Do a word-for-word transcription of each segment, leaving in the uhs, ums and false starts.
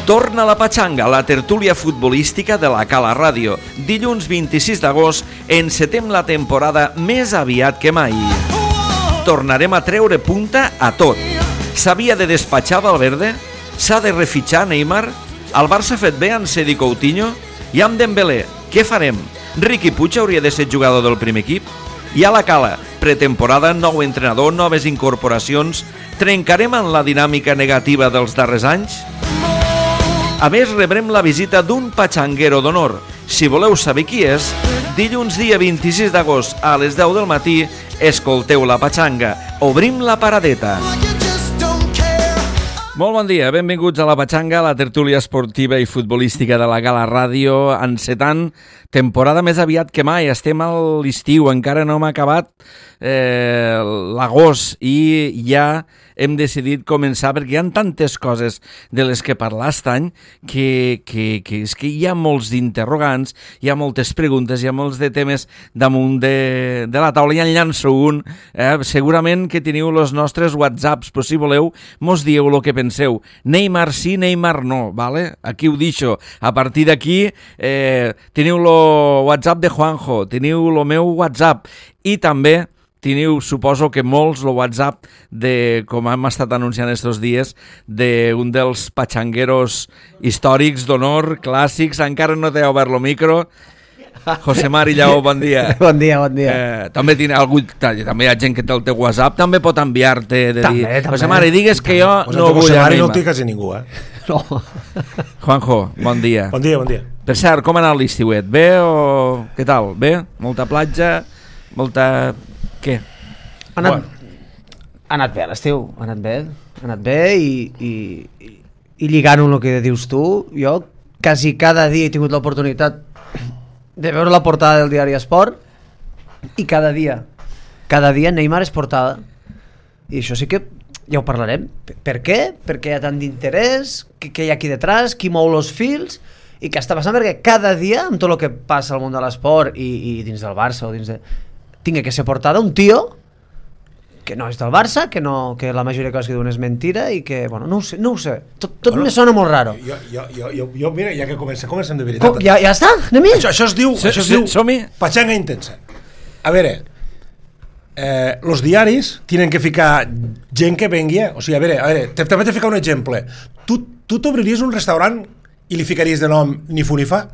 Torna la Patxanga, la tertúlia futbolística de la Cala Ràdio. Dilluns vint-i-sis d'agost encetem la temporada més aviat que mai. Tornarem a treure punta a tot. S'havia de despatxar Valverde? S'ha de refitxar Neymar? El Barça ha fet bé en cedir Coutinho? I amb Dembélé, què farem? Riqui Puig hauria de ser jugador del primer equip? I a la Cala, pretemporada, nou entrenador, noves incorporacions... Trencarem en la dinàmica negativa dels darrers anys? A més, rebrem la visita d'un patxanguero d'honor. Si voleu saber qui és, dilluns dia vint-i-sis d'agost a les deu del matí, escolteu la Patxanga. Obrim la paradeta. Molt bon dia, benvinguts a la Patxanga, la tertúlia esportiva i futbolística de la Cala Ràdio, encetant temporada més aviat que mai. Estem a l'estiu, encara no hem acabat eh, l'agost i ja hem decidit començar perquè hi ha tantes coses de les que parlar aquest any que, que, que és que hi ha molts d'interrogants, hi ha moltes preguntes, hi ha molts de temes damunt de, de la taula. Ja en llanço un, eh? Segurament que teniu els nostres whatsapps, però si voleu mos dieu el que penseu. Neymar sí, Neymar no, vale? Aquí ho deixo. A partir d'aquí eh, teniu el WhatsApp de Juanjo, teniu el meu WhatsApp i també teniu, suposo que molts, el WhatsApp de, com hem estat anunciant estos dies, d'un dels patxangueros històrics, d'honor, clàssics. Encara no t'he obert el micro. José Mari Lleó, bon dia. Bon dia, bon dia. Eh, també, tiene algú, també hi ha gent que té el teu WhatsApp, també pot enviar-te de també, dir, també. José Mari, digues que jo pues no vull José a Mari Neymar. no el té quasi ningú, eh? No. Juanjo, bon dia. Bon dia, bon dia. Per cert, com ha anat l'estiuet? Bé o què tal? Bé? Molta platja? Molta... Què? Ha anat, Bueno. ha anat bé l'estiu, ha anat bé, ha anat bé i, i, i, i lligant el que dius tu, jo quasi cada dia he tingut l'oportunitat de veure la portada del diari Esport i cada dia, cada dia Neymar és portada i això sí que ja ho parlarem. Per què? Perquè hi ha tant d'interès, què, què hi ha aquí detrás, qui mou els fils i què està passant, perquè cada dia amb tot el que passa al món de l'esport i, i dins del Barça o dins de... tinga que ser portada un tio que no és del Barça, que, no, que la majoria de coses que diuen és mentira i que, bueno, no ho sé, no ho sé. Tot, tot bueno, me sona molt raro. Jo, jo, jo, jo, jo mira, ja que comencem, comencem de veritat. Com, ja, ja està? Anem-hi? Això, això es diu, Sí, això es sí, diu som-hi. Patxanga intensa. A veure, eh, los diaris tienen que ficar gent que vengui, o sigui, a veure, a veure, te, te vaig a ficar un exemple. Tu, tu t'obriries un restaurant i li ficaries de nom ni fu ni fa?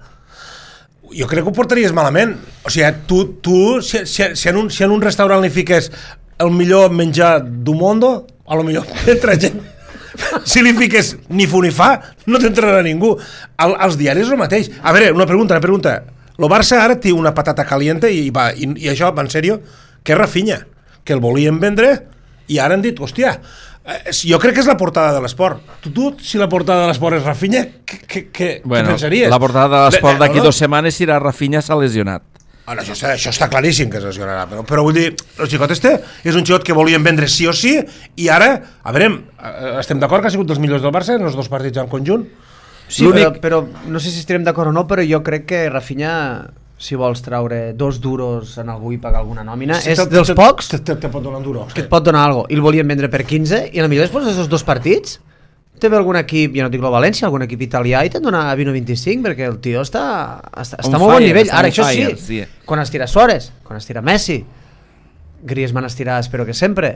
Jo crec que ho portaries malament. O sigui, tu, tu si, si, si, en un, si en un restaurant li fiques el millor menjar d'un món, a lo millor entra gent. Si li fiques ni fu ni fa, no t'entrarà ningú. El, els diaris és el mateix. A veure, una pregunta, una pregunta. El Barça ara té una patata caliente i, va, i, i això, va en sèrio, que és Rafinha, que el volien vendre i ara han dit, hòstia, eh, jo crec que és la portada de l'esport. Tu, tu si la portada de l'esport és Rafinha, què, què, què, Bueno, què pensaries? la portada de l'esport d'aquí no, no? dues setmanes serà Rafinha s'ha lesionat. Ara, això, està, això està claríssim que es lesionarà, però, però vull dir, el xicot este és un xicot que volien vendre sí o sí i ara, a veure, estem d'acord que ha sigut dels millors del Barça en els dos partits en conjunt? Sí, però, però no sé si estarem d'acord o no, però jo crec que Rafinha, si vols traure dos duros en algú i pagar alguna nòmina, sí, és te, dels te, pocs te, te, te pot donar un duro, que et pot donar alguna cosa. I el volien vendre per quinze i potser després d'aquests dos partits té algun equip, jo no dic el València, algun equip italià i te'n dona vint o vint-i-cinc perquè el tio està, està, està a molt bon nivell. Ara, això sí, sí, quan es tira Suárez, quan es tira Messi, Griezmann es tira, espero que sempre,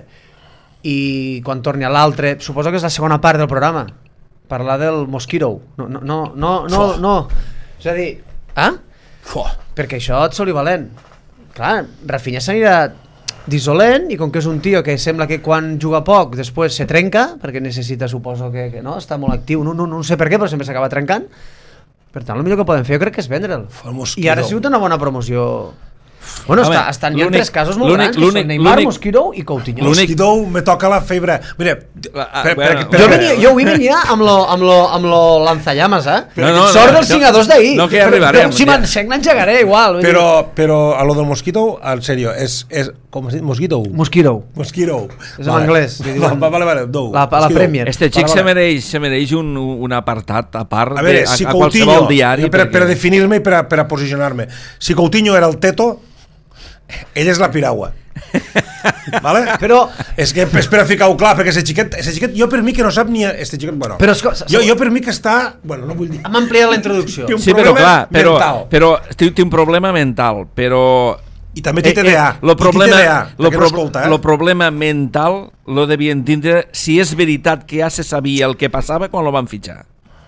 i quan torni a l'altre, suposo que és la segona part del programa, parlar del Mosquito. No, no, no, no, no, no. És a dir, ah? Fuà. Perquè això et soli valent. Clar, Rafinha s'anirà dissolent i com que és un tio que sembla que quan juga poc després se trenca perquè necessita, suposo que, que no, està molt actiu, no, no, no sé per què però sempre s'acaba trencant, per tant el millor que poden fer jo crec que és vendre'l i ara ha sigut una bona promoció. Bueno, està, estan hi ha tres casos molt grans que són Neymar, Mosquito i Coutinho. Mosquito me toca la febre. Mira, La, ah, per, bueno, per, per, jo, venia, jo avui venia amb lo, amb lo, amb lo lanzallamas, eh? No, no, Sort no, dels cinc a dos d'ahir. No, que ja arribarem. Si m'encenc n'engegaré igual. però, però a lo del Mosquito, en sèrio, és, és com es diu? Mosquito? Mosquito. Mosquito. És en anglès. Vale, vale, vale, dou. La, la Premier. Este xic Vale, se vale. mereix, se mereix un, un apartat a part A veure, de, a, si a Coutinho, qualsevol diari. per, perquè... per a definir-me i per a, per a posicionar-me, si Coutinho era el teto, ell és la piragua. Vale? Però... És que és per a ficar-ho clar, perquè ese xiquet, ese xiquet, jo per mi que no sap ni... Este xiquet, bueno, Però esco- jo, jo per mi que està... Bueno, no vull dir... Hem ampliat la introducció. Té un Sí, però problema clar, però, mental. però té, té un problema mental, però... I també té T D A. Eh, lo problema, I té T D A, lo, perquè pro, no escolta, eh? lo problema mental lo devien tindre si és veritat que ja se sabia el que passava quan lo van fitxar.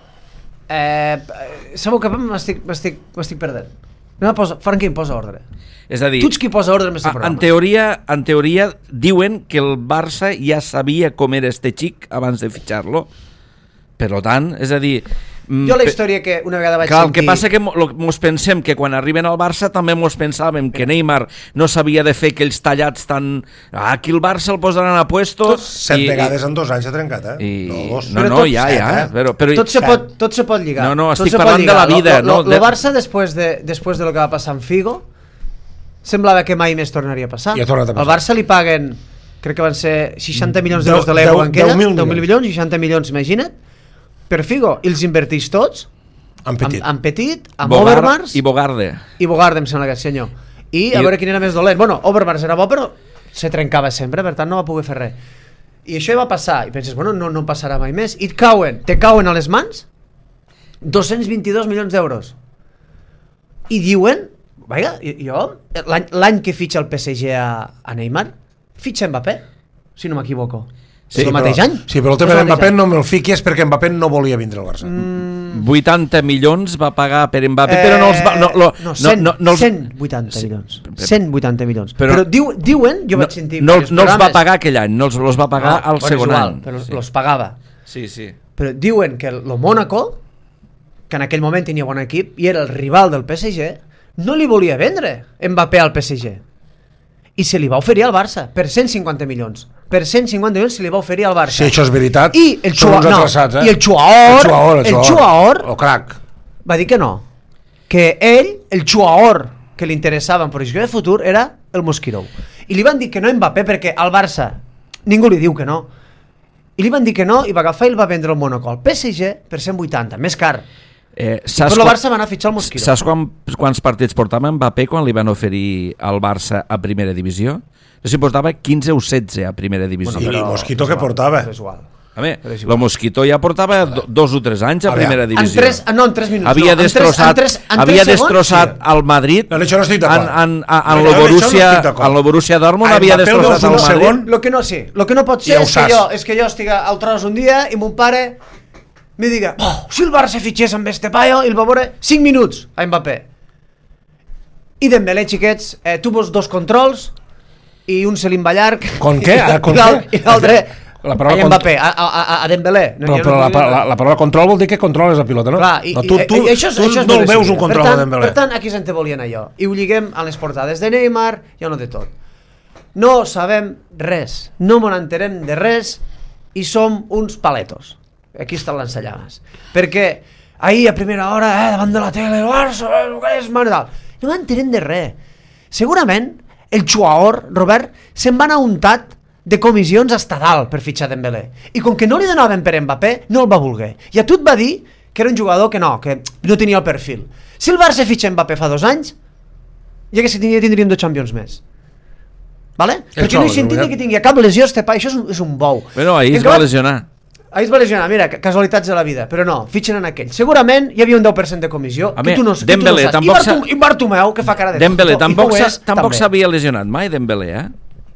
Eh, sabeu que m'estic, m'estic, m'estic perdent. No, posa, Franqui, posa ordre. És a dir, Tu ets qui posa ordre en aquest a- programa. en teoria, en teoria diuen que el Barça ja sabia com era este xic abans de fitxar-lo. Per tant, és a dir... mm, Jo la pe- història que una vegada vaig Clar, el sentir... que passa que mo- lo- mos pensem que quan arriben al Barça també mos pensàvem que Neymar no s'havia de fer aquells tallats tan... Ah, aquí el Barça el posaran a puesto... Set i- vegades en dos anys s'ha trencat, eh? I, no, dos. no, Però no, tot ja, set, ja. eh? Però, però, Tot se, pot, tot se pot lligar. No, no, Tot estic se pot parlant de lligar. la vida, Lo, lo, no? lo De- Barça, després de, després de lo que va passar amb Figo, semblava que mai més tornaria a passar. I ha tornat a passar. Al Barça li paguen, crec que van ser seixanta milions Deu- d'euros de l'euro deu- en aquella, deu mil deu mil milions, seixanta milions, imagina't, per Figo, i els inverteix tots, En petit. amb, amb Petit, amb Bogart Overmars i Bogarde. i Bogarde, em sembla que senyor. I a I- veure quin era més dolent. Bueno, Overmars era bo, però se trencava sempre, per tant no va poder fer res. I això va passar, i penses, bueno, no, no passarà mai més. I et cauen, te cauen a les mans dos-cents vint-i-dos milions d'euros. I diuen, vaja, jo, l'any l'any que fitxa el P S G a, a Neymar, fitxa Mbappé, si no m'equivoco. Sí, el mateix però, any. Sí, però el tema És de mateix Mbappé any. no me'l fiquis perquè Mbappé no volia vindre al Barça. Mm, vuitanta milions va pagar per Mbappé, però no els va... No, lo, no, cent, no, no, els, cent vuitanta milions. cent vuitanta milions. Però- Però, diu, diuen, jo no, vaig sentir... no, diversos no els va programes- pagar aquell any, no els, els va pagar No, al bueno, segon és igual, any. però Sí. los pagava. sí, sí. Però diuen que el Mónaco, que en aquell moment tenia bon equip i era el rival del P S G, no li volia vendre Mbappé al P S G. I se li va oferir al Barça per cent cinquanta milions. Per cent cinquanta milions se li va oferir al Barça. Si això és veritat, I el són Chua- uns no, atrasats, eh? i el Chuaor- el Chuaor, el Chuaor- el crac. Va dir que no. Que ell, el Chuaor, que li interessava en projecció de futur, era el Mosquirou. I li van dir que no Mbappé perquè al Barça ningú li diu que no. I li van dir que no i va agafar i el va vendre al Mónaco al P S G per cent vuitanta, més car. Eh, I saps, per el quan- Barça va anar a fitxar el Mosquirou. saps quan, quants partits portava Mbappé quan li van oferir al Barça a primera divisió? No sé si portava quinze o setze a primera divisió. I però- el Mosquito és que igual, portava. és igual. A veure, Però és igual. el Mosquito ja portava do, dos o tres anys a A veure, primera En divisió. tres, ah, no, en tres minuts. havia no, en tres- destrossat, en tres- en tres havia segons, destrossat sí. al Madrid No, en això no estic en, d'acord. en, en, No, en jo lo en això no Borussia, estic d'acord. en lo Borussia Dortmund A havia Mbappé el destrossat veus al un Madrid. segon? Lo que no sé, lo que no pot ser Ja ho és que, saps. jo, és que jo estiga al tros un dia i mon pare me diga, oh, si el Barça fitxés amb este paio, i el va veure cinc minuts a Mbappé. I Dembélé, xiquets, eh, tu vols dos controls i un se li va llarg. Con què? Ara, con I l'al- què? I l'altre La paraula a Mbappé, a, a, a, a Dembélé. Però, jo però la, no- la, la paraula control vol dir que controles la pilota, no? Clar, i, no tu, tu, i, i això, és- tu això és no el de veus decidir. un control per tant, de Dembélé. Per tant, aquí se'n te volien allò. I ho lliguem a les portades de Neymar i a no de tot. No sabem res, no m'ho enterem de res i som uns paletos. Aquí estan les ensenyades. Perquè ahir a primera hora, eh, davant de la tele, el Barça, eh, el que és, mare tal. No m'enterem de res. Segurament el Chuaor, Robert, se'n va anar untat de comissions hasta dalt per fitxar Dembélé. I com que no li donaven per Mbappé, no el va voler. I a tu et va dir que era un jugador que no, que no tenia el perfil. Si el Barça fitxa Mbappé fa dos anys, ja que tindria, tindríem dos Champions més. Vale? El Perquè no xolo, hi sentit ja. que tingui cap lesió este pa, això és un, és un bou. Bueno, ahir I es va acabat- lesionar. Ahir es va lesionar, mira, ca- casualitats de la vida, però no, fitxen en aquell. Segurament hi havia un deu per cent de comissió, A que mi, tu no, que Dembélé tu no saps. tampoc I, Bartom, I Bartomeu, que fa cara de... Dembélé tonto, i tampoc ho s'ha- és, tampoc també. s'havia lesionat mai, Dembélé, eh?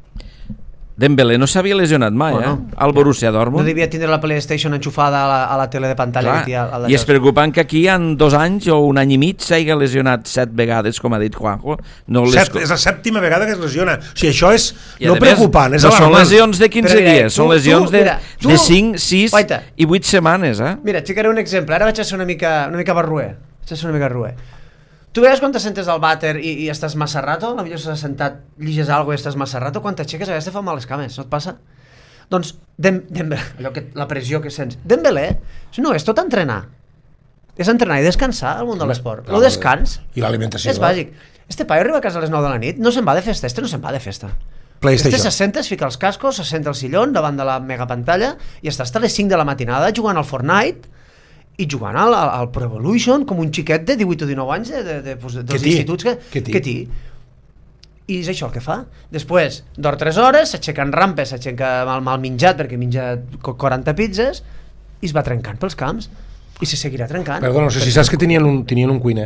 Dembélé no s'havia lesionat mai, Bueno, eh? Al Borussia No Dortmund. devia tindre la PlayStation enxufada a la, a la tele de pantalla. Clar, Que tia, a la I és preocupant que aquí en dos anys o un any i mig s'hagi lesionat set vegades, com ha dit Juanjo. No les... Set, és la sèptima vegada que es lesiona. O sigui, això és I, no a més, preocupant, és no són alarmant. lesions de quinze Però mira, dies, són tu- lesions tu, de, mira, tu- de cinc, sis Guaita. i vuit setmanes, eh? Mira, et ficaré un exemple. Ara vaig a ser una mica, una mica barruer. Vaig a ser una mica barruer. Tu veies quan te sentes al vàter i, i estàs massa rato? A millor s'ha sentat, lliges alguna i estàs massa rato. Quan t'aixeques a vegades te fan mal les cames, no et passa? Doncs, Dem, Dembélé, allò que, la pressió que sents. Dembélé, no, és tot entrenar. És entrenar i descansar al món de l'esport. El descans I l'alimentació. és bàsic. Este paio arriba a casa a les nou de la nit, no se'n va de festa, este no se'n va de festa. PlayStation. Este se senta, es fica els cascos, se senta al sillón davant de la megapantalla i està hasta les cinc de la matinada jugant al Fortnite i jugant al, al, al Pro Evolution com un xiquet de divuit o dinou anys de, de, de, pues, dels Que tí, instituts que, que tí. que tí. I és això el que fa. Després, dorm tres hores, s'aixeca en rampes, s'aixeca mal, mal menjat, perquè menja quaranta pizzas, i es va trencant pels camps. I se seguirà trencant. Perdona, no sé si saps que tenien un, tenien un cuiner.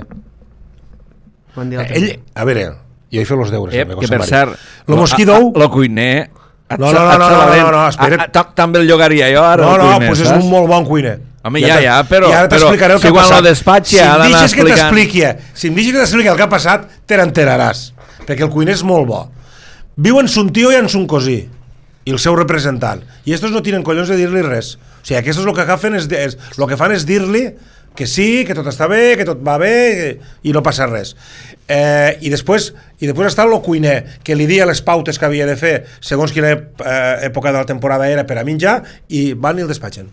Ell, a veure, jo he fet els deures. Eh, que per cert, lo mosquidou... Lo cuiner... No, no, no, no, no, no, espera. També el llogaria jo ara. No, no, doncs és un molt bon cuiner. Home, ja, ja, però... I ara t'explicaré el que ha passat. Si quan lo despatxi ha d'anar explicant... Si em deixes que t'expliqui el que ha passat, te n'enteraràs. Perquè el cuiner és molt bo. Viu en son tio i en son cosí. I el seu representant. I estos no tenen collons de dir-li res. O sigui, aquests el que agafen és, és, el que fan és dir-li que sí, que tot està bé, que tot va bé i no passa res. Eh, i després i després està el cuiner, que li dia les pautes que havia de fer segons quina eh, època de la temporada era per a menjar, i van i el despatxen.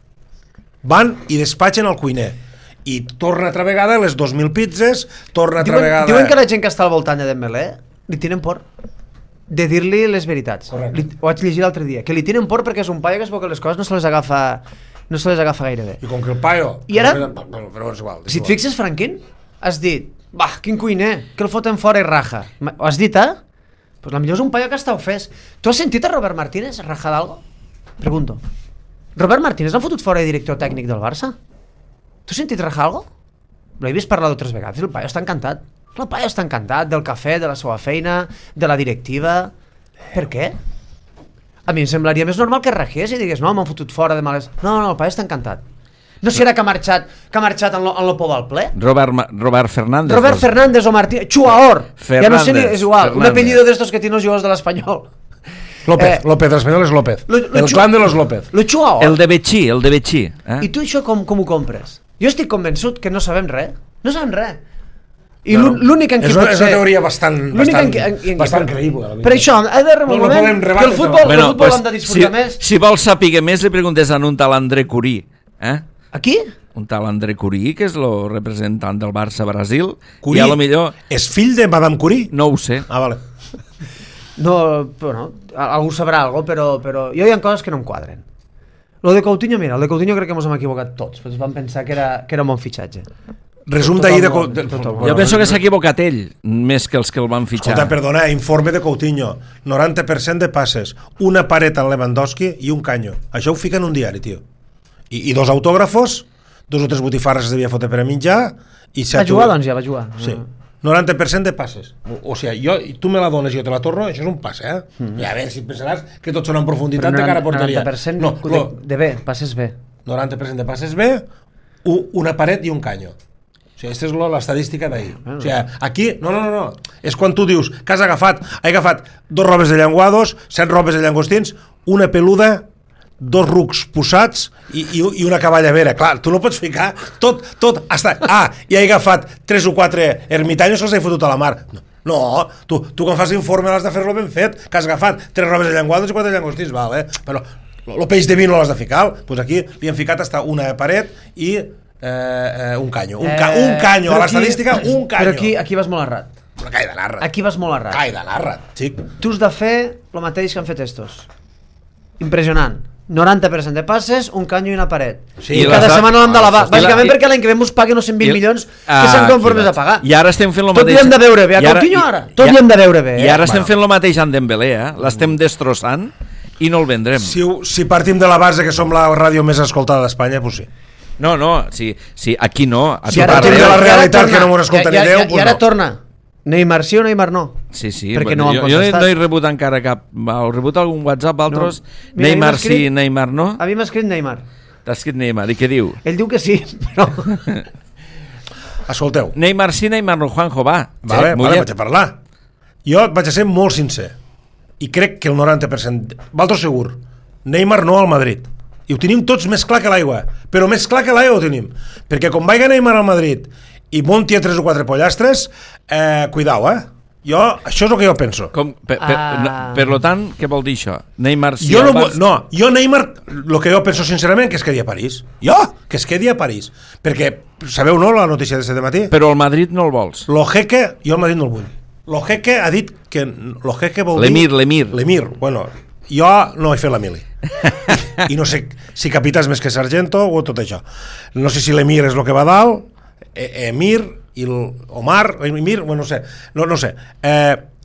Van i despatxen el cuiner. I torna altra vegada les dos mil pizzas, torna altra diuen, vegada... Diuen que la gent que està al voltant de Dembélé li tenen por de dir-li les veritats. Li, ho vaig llegir l'altre dia, que li tenen por perquè és un paio que es veu que les coses no se les agafa no se les agafa gaire bé. I com que el paio... I ara, però, però és igual, és si et igual. fixes, Franquín, has dit, va, quin cuiner, que el foten fora i raja. Ho has dit, eh? Pues la millor és un paio que està ofès. Tu has sentit a Robert Martínez rajar d'algo? Pregunto. Robert Martínez l'ha fotut fora de director tècnic del Barça? Tu has sentit rajar algo? L'he vist parlar d'altres vegades i el paio està encantat. El paio està encantat del cafè, de la seva feina, de la directiva... Per què? A mi em semblaria més normal que ragés i digués, no, m'han fotut fora de males... No, no, el paio està encantat. No serà que ha marxat, que ha marxat en lo, en lo por del ple? Robert, Robert Fernández. Robert Fernández o Martí... Chuaor! Fernández, ja no sé ni... És igual, Fernández. un apellido d'estos que tienen los jugadors de l'Espanyol. López, Eh, López, l'espanyol és López. Lo, lo el Chu- clan de los López. Lo Chuaor. El de Betxí, el de Betxí. Eh? I tu això com, com ho compres? Jo estic convençut que no sabem res. No sabem res. I Bueno, l'ú- l'únic en qui és una, pot és una ser... teoria bastant, l'únic bastant, en qui- en- en- bastant per- creïble. la Per veritat. això, ha de rebre un No, no moment podem que rebatre el futbol, tot. el futbol hem de disfrutar si, més. si vols saber més, li preguntes a un tal André Curí. Eh? Aquí? Un tal André Curí, que és el representant del Barça a Brasil. Curí I a lo millor... és fill de Madame Curie? No ho sé. Ah, vale. No, bueno, algú sabrà algo, però, però jo hi ha coses que no em quadren. Lo de Coutinho, mira, el de Coutinho crec que ens hem equivocat tots, perquè vam pensar que era, que era un bon fitxatge. Resum Tot d'ahir de... el món, Co- de tot el món. Jo penso que s'ha equivocat ell, més que els que el van fitxar. Escolta, perdona, informe de Coutinho. noranta per cent de passes, una paret en Lewandowski i un canyo. Això ho fica en un diari, tio. I, i dos autògrafos, dos o tres botifarres es devia fotre per a menjar... I Va jugar, doncs ja va jugar. Sí. noranta per cent de passes. O, o sigui, jo, tu me la dones i jo te la torno, això és un passe, eh? Mm. I a veure, si pensaràs que tots són en profunditat de cara a porteria. noranta per cent no, de, lo, de bé, passes bé. noranta per cent de passes bé, u- una paret i un canyo. O sigui, aquesta és lo- l'estadística d'ahir. O sigui, aquí, no, no, no, no, és quan tu dius que has agafat, he agafat dos robes de llenguados, set robes de llangostins, una peluda, dos rucs posats i, i, i una cavalla vera. Clar, tu no pots ficar tot, tot, hasta... Ah, i he agafat tres o quatre ermitanyos que els he fotut a la mar. No, no tu, tu quan fas informe l'has de fer-lo ben fet, que has agafat tres robes de llenguados i quatre llangostins, val, eh? Però el peix de vi no l'has de ficar, doncs aquí li hem ficat hasta una paret i eh, eh, un canyo. Un, ca, un canyo, però a l'estadística, aquí- un canyo. Però aquí, aquí vas molt errat. Però cai de narra. Aquí vas molt errat. Cai de narra, xic. Tu has de fer el mateix que han fet estos. Impressionant. noranta per cent de passes, un canyo i una paret. Sí, I i cada les- setmana l'hem d'alabar. i la- Bàsicament i- perquè l'any que ve mos paguen uns cent vint I- milions que Ah, s'han conformes aquí a pagar. I ara estem fent el Tot mateix... li hem de veure bé, a I ara- Coutinho i- ara. Tot i- li hem de veure bé. I ara eh? estem Bueno. fent el mateix amb Dembélé, eh? L'estem destrossant i no el vendrem. Si, ho- si partim de la base que som la ràdio més escoltada d'Espanya, doncs sí. No, no, sí, sí, aquí no. A Si tot ara arreu. partim de la i ara realitat torna. que no mos escolta I- ni i- Déu, i- pues I ara no. torna. Neymar sí o Neymar no? Sí, sí, Perquè no ho han jo, jo contestat. no he rebut encara cap... Heu rebut algun WhatsApp, altres? No. Mira, Neymar a mi m'ha escrit- sí, Neymar no? A mi m'ha escrit Neymar. T'ha escrit Neymar, i què diu? Ell diu que sí, però... Escolteu, Neymar sí, Neymar no, Juanjo, va. vale, Sí, vale, mullet. vaig a parlar. Jo vaig a ser molt sincer i crec que el noranta per cent, Valtro segur, Neymar no al Madrid. I ho tenim tots més clar que l'aigua, però més clar que l'aigua ho tenim, perquè quan vaiga Neymar al Madrid i munti a tres o quatre pollastres, eh, cuidao, eh? Jo, això és el que jo penso. Com, per, per, Ah. no, per lo tant, què vol dir això? Neymar sí Jo al no, Barça- no, jo Neymar, el que jo penso sincerament, que es quedi a París. Jo, que es quedi a París. Perquè, sabeu, no, la notícia d'aquest matí? Però el Madrid no el vols. Lo jeque, jo el Madrid no el vull. Lo jeque ha dit que... Lo jeque vol dir... L'Emir, l'Emir. L'Emir, bueno, jo no he fet la mili. I no sé si capità és més que Sargento o tot això. No sé si l'Emir és el que va dalt, e Emir i el Omar, Emir, bueno, no sé, no, no sé. Eh,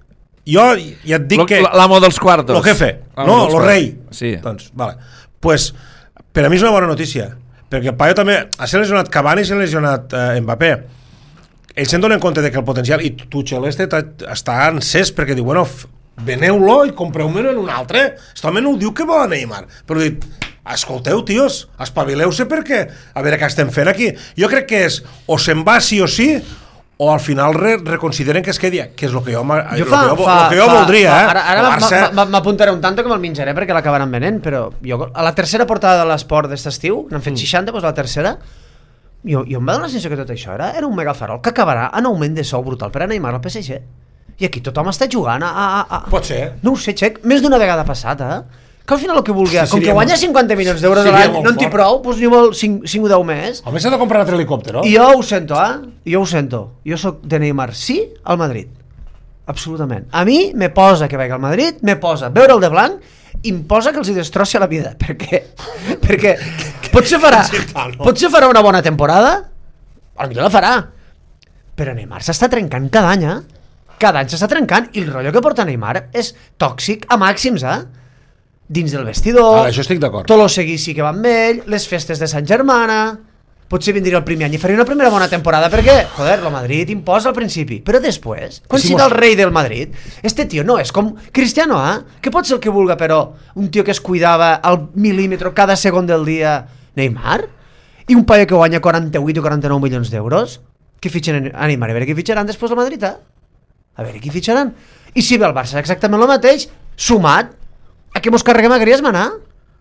jo ja et dic lo, que... L'amo dels quartos. Lo jefe, no, lo rei. Sí. Doncs, vale. Pues, per a mi és una bona notícia, perquè el paio també... Ha s'ha lesionat Cavani i s'ha lesionat eh, Mbappé. Ells se'n donen compte de que el potencial... I Tuchel este està encès perquè diu, bueno, veneu-lo i compreu-me en un altre. Aquest home no ho diu que vol a Neymar, però diu, escolteu, tios, espavileu-se perquè a veure què estem fent aquí. Jo crec que és o se'n va sí o sí o al final re reconsideren que es quedi, que és el que jo, jo, fa, lo que jo, fa, lo que jo fa, voldria. Fa, eh? Ara, ara Barça... m'apuntaré un tanto que me'l menjaré perquè l'acabaran venent, però jo, a la tercera portada de l'esport d'est estiu, n'han fet mm. seixanta, doncs la tercera, jo, jo em va donar la sensació que tot això era, era un megafarol que acabarà en augment de sou brutal per a Neymar al P S G. I aquí tothom està jugant a... a, a... Pot ser. No ho sé, Xec, més d'una vegada passat, eh? Que al final el que vulgui, sí, com que guanya cinquanta milions d'euros a l'any, no en té prou, doncs ni vol cinc o deu més. A més s'ha de comprar un altre helicòpter, no? I jo ho sento, eh? Jo ho sento. Jo sóc de Neymar, sí, al Madrid. Absolutament. A mi me posa que vagi al Madrid, me posa veure el de blanc i em posa que els hi destrossi la vida. Perquè, perquè potser farà, potser farà una bona temporada, potser la farà, però Neymar s'està trencant cada any, eh? Cada any s'està trencant i el rotllo que porta Neymar és tòxic a màxims, eh? Dins del vestidor, ara, això estic d'acord. tot el seguici que va amb ell, les festes de Sant Germana, potser vindria el primer any i faria una primera bona temporada perquè, joder, el Madrid imposa al principi, però després, quan si sigui el rei del Madrid, este tio no és com Cristiano, eh? Que pot ser el que vulga, però un tio que es cuidava al mil·límetre cada segon del dia, Neymar, i un paio que guanya quaranta-vuit o quaranta-nou milions d'euros, que fitxen a Neymar, a veure qui fitxaran després al Madrid, eh? A veure qui fitxaran. I si ve el Barça exactament el mateix, sumat a que mos carreguem a Griezmann, eh?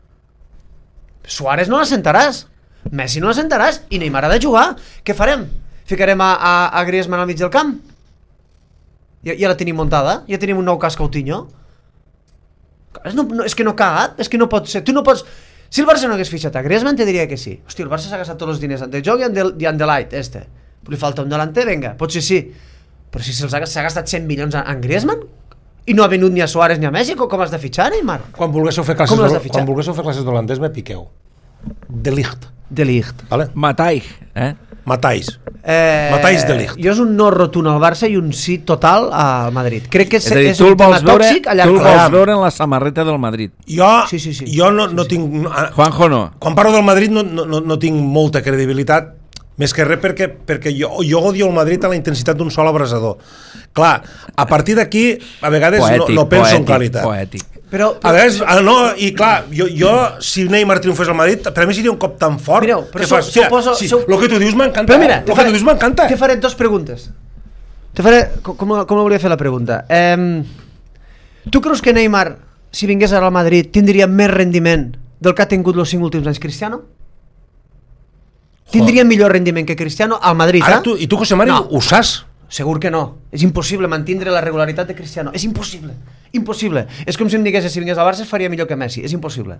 Suárez no la sentaràs, Messi no la sentaràs i Neymar ha de jugar. Què farem? Ficarem a, a, a Griezmann al mig del camp? Ja, ja la tenim muntada? Ja tenim un nou cas Coutinho? No, no, és que no ha cagat, és que no pot ser. Tu no pots... Si el Barça no hagués fitxat a Griezmann te diria que sí. Hòstia, el Barça s'ha gastat tots els diners en De Jong i en, de, i en Delight, este. Li falta un delanter, venga, potser sí. Però si s'ha gastat cent milions en, en Griezmann i no ha venut ni a Suárez ni a Messi, com has de fitxar, Neymar? Quan volguéssiu fer classes, de, quan volguéssiu fer classes d'holandès me piqueu. De Ligt. De Ligt. Vale? Matai, eh? Matais. Eh, Matais de Ligt. Jo és un no rotund al Barça i un sí total al Madrid. Crec que és, és, dir, és un tema veure, tòxic allà. Tu el vols veure en la samarreta del Madrid. Jo, sí, sí, sí. jo no, no sí, sí. tinc... Juanjo no. Quan parlo del Madrid no, no, no tinc molta credibilitat, més que res perquè, perquè jo, jo odio el Madrid a la intensitat d'un sol abrasador. Clar, a partir d'aquí a vegades poètic, no, no penso poètic, en claritat. Poètic. Però, però, a vegades, ah, no, i clar, jo, jo si Neymar triomfés al Madrid, per a mi seria un cop tan fort. Mireu, però que so, fas, suposo, sí, so, lo que tu dius m'encanta. Però mira, lo que tu dius m'encanta. Te faré dos preguntes. Te faré, com, com volia fer la pregunta? Eh, tu creus que Neymar, si vingués ara al Madrid, tindria més rendiment del que ha tingut els cinc últims anys Cristiano? Tindria millor rendiment que Cristiano al Madrid, Ara eh? tu, I tu, José Mari, no. ho saps? Segur que no. És impossible mantindre la regularitat de Cristiano. És impossible. Impossible. És com si em digués que si vingués al Barça faria millor que Messi. És impossible.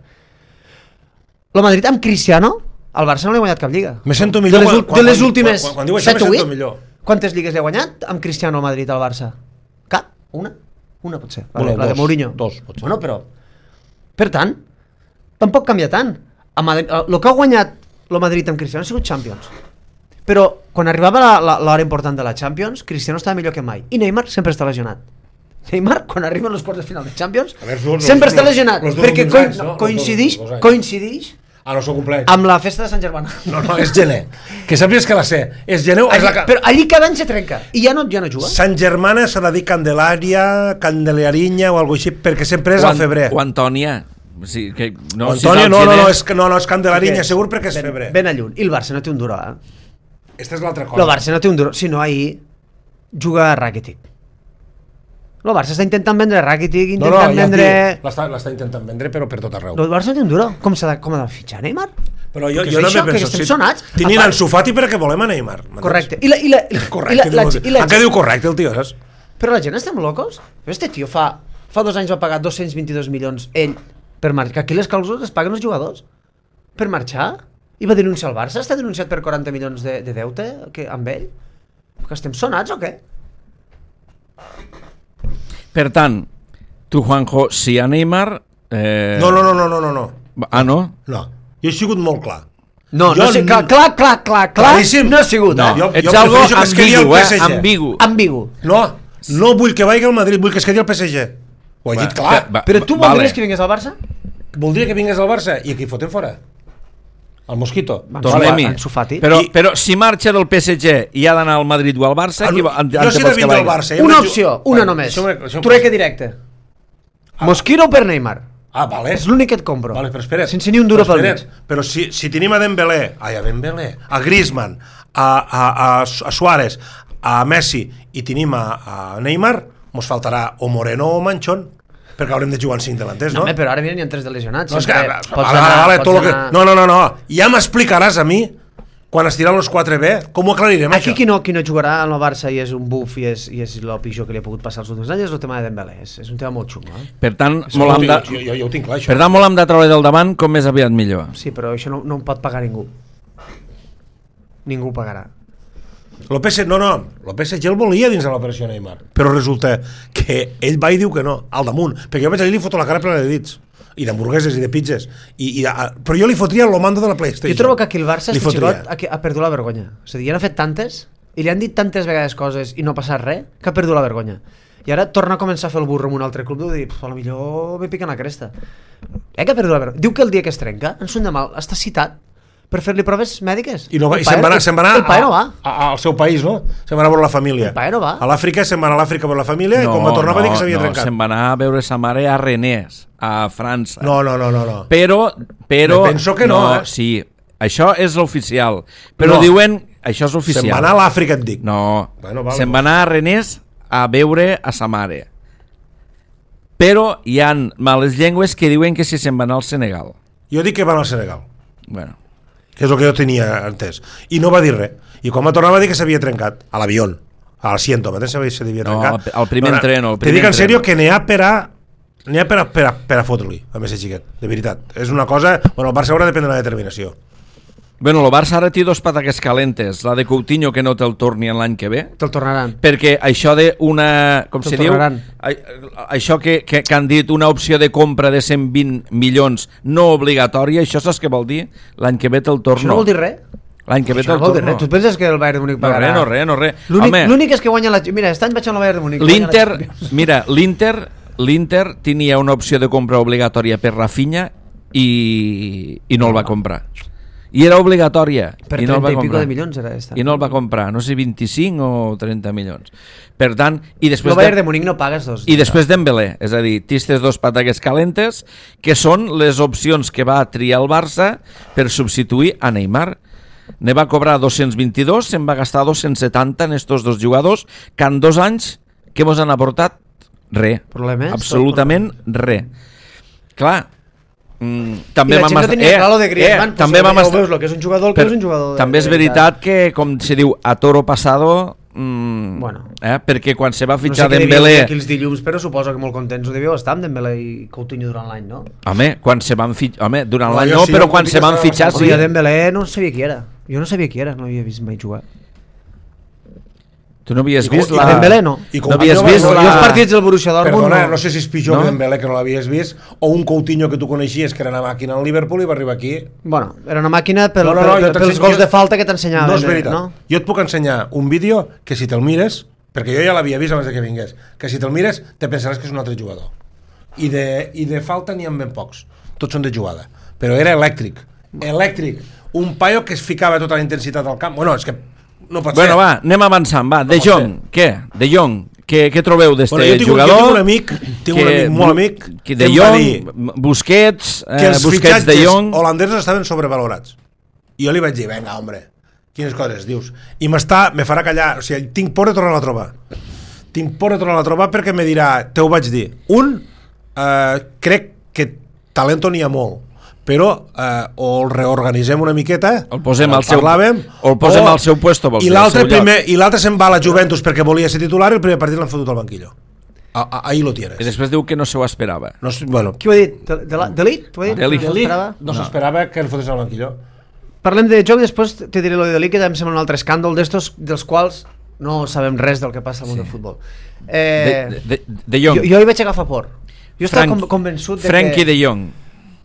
El Madrid amb Cristiano, al Barça no li ha guanyat cap lliga. Me sento millor de les, quan, de les últimes quan, quan, quan diu això me sento millor. Quantes lligues li ha guanyat amb Cristiano al Madrid al Barça? Cap? Una? Una potser. La, bueno, la dos, de Mourinho. Dos, potser. Bueno, però... Per tant, tampoc canvia tant. A Madrid, el que ha guanyat el Madrid amb Cristiano ha sigut Champions. Però quan arribava l'hora important de la Champions, Cristiano estava millor que mai. I Neymar sempre està lesionat. Neymar, quan arriben els quarts de final de Champions, veure, los, sempre los, està lesionat. Los, los perquè co anys, no? coincidix, dos, dos coincidix ah, no, complet. amb la festa de Sant Germana. No, no, és gener. Que sàpies que la sé. És gener. Allí, és la... Però allí cada any se trenca. I ja no, ja no juga. Sant Germana s'ha de dir Candelària, Candelarinya o alguna cosa així, perquè sempre és al febrer. O Antònia. Sí, que no, Antònia, si no, no, no, és, no, no, és Candelarinya, okay. Segur perquè és ben, febrer. Ben a lluny. I el Barça no té un duro, eh? Esta és l'altra cosa. El Barça no té un duro. Si no, ahir juga a Rakitic. El Barça està intentant vendre Rakitic, intentant no, no, ja vendre... L'està intentant vendre, però per tot arreu. El Barça té un duro. Com s'ha de, com ha de fitxar Neymar? Però jo, jo no me penso... Si sonats, tenint Ansu Fati perquè volem a Neymar. Correcte. I la, i la, correcte. I la, la, i la, en què diu correcte el tio, saps? Però la gent estem locos. Este tio fa, fa dos anys va pagar dos-cents vint-i-dos milions ell per marxar. Aquí les clàusules les paguen els jugadors. Per marxar? I va denunciar el Barça? Està denunciat per quaranta milions de, de deute que, amb ell? Que estem sonats o què? Per tant, tu, Juanjo, si a Neymar... Eh... No, no, no, no, no, no. Ah, no? No. Jo he sigut molt clar. No, jo no sé, clar, clar, clar, clar, clar, no he sigut. No, jo, ets jo algo ambigu, eh? Ambigu. Ambigu. No, No vull que vagi al Madrid, vull que es quedi al P S G. Ho he dit clar. Va, Però tu vale. voldries que vingués al Barça? Voldria que vingués al Barça i aquí fotem fora. El Mosquito. Tornem-hi. Ansu Fati. Però, I- però si marxa del P S G i ha d'anar al Madrid o al Barça, Ah, qui, no, en, jo en si he què de vols que vindre al vagi? Barça... jo Una me ju- opció, una Bueno, només. això m'he- això- Trueque directe. Mosquito per Neymar. Ah, vale. És l'únic que et compro. Vale, però espera't. Sense ni un duro Però pel espera't. mig. Però si, si tenim a Dembélé, ai, a Dembélé, a Griezmann, a, a, a, a Suárez, a Messi i tenim a, a Neymar, mos faltarà o Moreno o Manchón, perquè haurem de jugar en cinc delanters, No, no? home, però ara n'hi ha tres de lesionats. No, és que, sempre vale, pots vale, anar- vale, pots tot lo que... anar- No, no, no, no. Ja m'explicaràs a mi, quan es tiran els quatre B, com ho aclarirem, Aquí això? qui no, qui no jugarà en el Barça i és un buf i és, i és el pitjor que li ha pogut passar els últims anys és el tema de Dembélé. És, és un tema molt xungo. Eh? Per tant, Jo, molt hem de, jo, jo, jo ho tinc clar, això. per tant, molt hem de treure del davant com més aviat millor. Sí, però això no, no em pot pagar ningú. Ningú ho pagarà. Lo P S G, no, no, el P S G el volia dins de l'operació Neymar, però resulta que ell va i diu que no, al damunt, perquè jo vaig allà i li foto la cara plena de dits, i d'hamburgueses i de pizzas, i, i, a, però jo li fotria el mando de la PlayStation. Jo trobo que aquí el Barça Li este fotria. xicot ha, ha perdut la vergonya. És a dir, ja n'ha fet tantes i li han dit tantes vegades coses i no ha passat res que ha perdut la vergonya. I ara torna a començar a fer el burro en un altre club i dir, a lo millor me piquen la cresta. Eh, que ha perdut la vergonya. Diu que el dia que es trenca, en son de mal, està citat per fer-li proves mèdiques. I, no, va- El i se'n va anar, paio- se'n va anar el paio no va. a, a, al seu país, no? Se'n va anar a veure la família. El paio no va. A l'Àfrica se'n va anar a l'Àfrica a veure la família i quan va tornar va dir que s'havia no, trencat. se'n va anar a veure sa mare a Rennes, a França. No, no, no, no, no. Però, però... Me penso que no, eh? Sí, això és l'oficial. Però No. diuen... Això és oficial. Se'n va anar a l'Àfrica, et dic. No, Bueno, vale, se'n doncs. va anar a Rennes a veure a sa mare. Però hi han males llengües que diuen que si se'n va anar al Senegal. Jo dic que va anar al Senegal, Bueno, que és el que jo tenia entès. I no va dir res. I quan va tornar va dir que s'havia trencat, a l'avió, a l'asiento, m'entens? Se devia No, trencar. al primer entreno, al Te primer dic en sèrio entreno. que n'hi ha per a n'hi ha per a, per a, per a fotre-li a més xiquet, de veritat. És una cosa... Bueno, el Barça haurà de prendre una determinació. bueno, el Barça ara té dos pataques calentes, la de Coutinho que no te'l torni en l'any que ve, Te'l tornaran. perquè això de una... com Te'l se diu? tornaran. A- Això que, que, que han dit una opció de compra de cent vint milions no obligatòria, això saps què vol dir? L'any que ve te'l torno. Això no vol dir res? L'any que ve Això te'l no vol dir torno. res. Tu penses que el Bayern de Múnich No pagarà? res, no res, no res. L'únic Home, l'únic és que guanya la... Mira, aquest any vaig amb el Bayern de Múnich. guanya la l'Inter, Champions. mira, l'Inter l'Inter tenia una opció de compra obligatòria per Rafinha i, i no el va comprar. I era obligatòria. Per i no el va trenta i pico comprar. de milions era esta. I no el va comprar, no sé, vint-i-cinc o trenta milions. Per tant, i després... El Bayern de Múnich no pagues dos. I després Dembélé, és a dir, tistes dos pataques calentes, que són les opcions que va triar el Barça per substituir a Neymar. Ne va cobrar dos-cents vint-i-dos, se'n va gastar dos-cents setanta en estos dos jugadors, que en dos anys, què mos han aportat? Re. Problemes? Absolutament re. Clar, mm, també I la vam gent no estar- tenia clar lo de Griezmann, pues també ja vam ho estar- veus, lo que és un jugador, el que Per- és un jugador de- també és de veritat. veritat que, com se diu, a toro pasado, mm, Bueno. eh, perquè quan se va No sé fitxar què devíeu dir Dembélé, aquí els dilluns, però suposo que molt contents ho devíeu estar amb Dembélé i Coutinho durant l'any, no? home, quan se van fitxar, home, durant No, l'any jo no, sí, però jo quan Coutinho se van estava fitxar bastant Home, sí. jo Dembélé no sabia qui era. Jo no sabia qui era, no havia vist mai jugar. Tu no havies I vist com- la... I Dembélé no. I No havies Coutinho vist va- la... Jo els partits del Borussia Dortmund Perdona, no. no sé si és pitjor No? que Dembélé, que no l'havies vist, o un Coutinho que tu coneixies, que era una màquina al Liverpool i va arribar aquí. Bueno, era una màquina per, No, no, per, no, per, jo pels t'ensenyo- gols de falta que t'ensenyava. No és Dembélé, veritat. No? Jo et puc ensenyar un vídeo que si te'l mires, perquè jo ja l'havia vist abans de que vingués, que si te'l mires te pensaràs que és un altre jugador. I de, i de falta n'hi ha ben pocs. Tots són de jugada. Però era elèctric. Elèctric. Un paio que es ficava tota la intensitat al camp. Bueno, és que no pot Bueno, ser. va, anem avançant, va. No De pot Jong, què? De Jong, què, què trobeu d'este Bueno, jo tinc, un- jugador? jo tinc un amic, tinc un amic molt amic, que que De em va Jong, dir Busquets, que eh, els Busquets de fitxatges Jong... holandesos estaven sobrevalorats. I jo li vaig dir, venga, hombre, quines coses dius? I m'està, me farà callar, o sigui, tinc por de tornar-la a trobar. Tinc por de tornar-la a trobar perquè me dirà, te ho vaig dir. Un, eh, crec que talento n'hi ha molt, però eh, o el reorganitzem una miqueta, El posem en al seu- parlàvem, o el posem al seu puesto, vols i dir, al l'altre seu lloc. primer, i l'altre se'n va a la Juventus perquè volia ser titular i el primer partit l'han fotut al banquillo. A, a, ahí lo tienes. I després diu que no se ho esperava. No, és- bueno, Qui ho ha dit? De- de la- Delit? T'ho ha dit? De Ligt. No s'esperava? no s'esperava que el fotés al banquillo. Parlem de joc, després te diré lo de Delit, que em sembla un altre escàndol d'estos dels quals no sabem res del que passa al món del futbol. Eh, De, de, de Jong. jo, jo hi vaig agafar por. Jo estava Frank- con- convençut de Frenkie que... de Jong.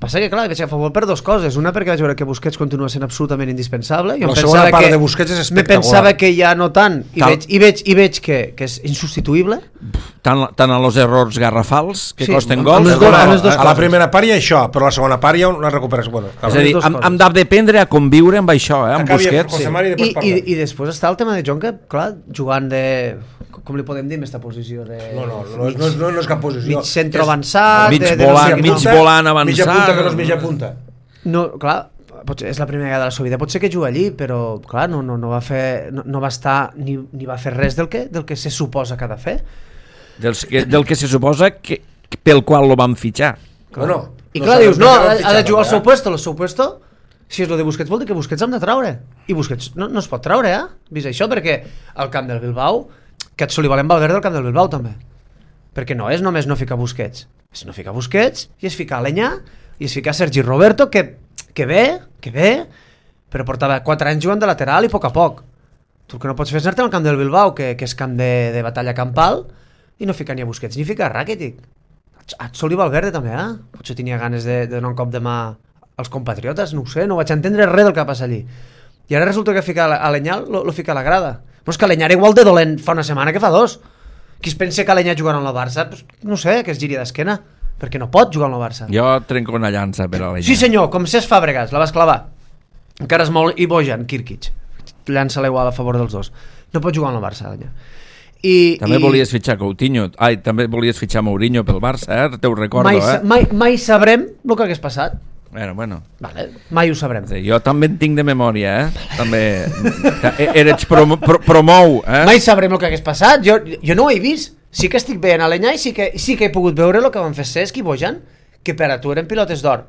Passa que, clar, vaig agafar molt per dues coses. Una, perquè vaig veure que Busquets continua sent absolutament indispensable. Jo la segona part que, de Busquets és espectacular. Me pensava que ja no tant, i Tal. veig, i veig, i veig que, que és insubstituïble. Tant, tant a los errors garrafals, que sí, costen gols. Dos, a, a, a la primera part hi ha això, però a la segona part hi ha una recuperació. Bueno, és a dir, hem, hem d'aprendre a conviure amb això, eh, amb Busquets. Sí. I, i, I després està el tema de John, que, clar, jugant de... com li podem dir en aquesta posició de... No, no, no, mig, no, és, no, no és cap posició. Mig centre avançat... Mig, de, volant, de mig no. volant avançat... Mitja punta que no és mitja punta. No, clar, potser és la primera vegada de la seva vida, pot ser que juga allí, però clar, no, no, no, va, fer, no, no va estar ni, ni va fer res del que, del que se suposa que ha de fer. Dels que, del que se suposa que, pel qual lo van fitxar. Clar. No, no. I clar, no dius, no, ha, ha de jugar al seu puesto, el seu puesto... Si és el de Busquets vol dir que Busquets hem de traure. I Busquets no, no es pot traure, eh? Vist això, perquè al camp del Bilbao... que et solivalent Valverde al camp del Bilbao també, perquè no és només no ficar Busquets, és no ficar Busquets i es ficar Alenyà i es ficar Sergi Roberto, que, que bé que bé, però portava quatre anys jugant de lateral i a poc a poc. Tu el que no pots fer és anar-te al camp del Bilbao, que, que és camp de, de batalla campal, i no ficar ni a Busquets ni ficar a Rakitic. A Soli Valverde també, eh? Potser tenia ganes de, de donar un cop de mà als compatriotes, no ho sé, no vaig entendre res del que passa allí. I ara resulta que ficar Alenyà lo, lo fica a la grada. Però és que Alenyà era igual de dolent fa una setmana que fa dos. Qui es pensa que Alenyà jugarà en el Barça? Pues, no sé, que es giri d'esquena, perquè no pot jugar en el Barça. Jo trenco una llança per Alenyà. Sí senyor, com Cesc Fàbregas, la vas clavar. Encara és molt i Bojan Kirkic. Llança l'igual a favor dels dos. No pot jugar en el Barça, Alenyà. I, també i... volies fitxar Coutinho. Ai, també volies fitxar Mourinho pel Barça, eh? Te ho recordo, mai, eh? Mai, mai sabrem el que hagués passat. Bueno, bueno. Vale, mai ho sabrem. Sí, jo també en tinc de memòria, eh? També eres promo, pro, promou, eh? Mai sabrem el que hagués passat. Jo, jo no ho he vist. Sí que estic veient Alenyà i sí que, sí que he pogut veure el que van fer Cesc i Bojan, que per a tu eren pilotes d'or.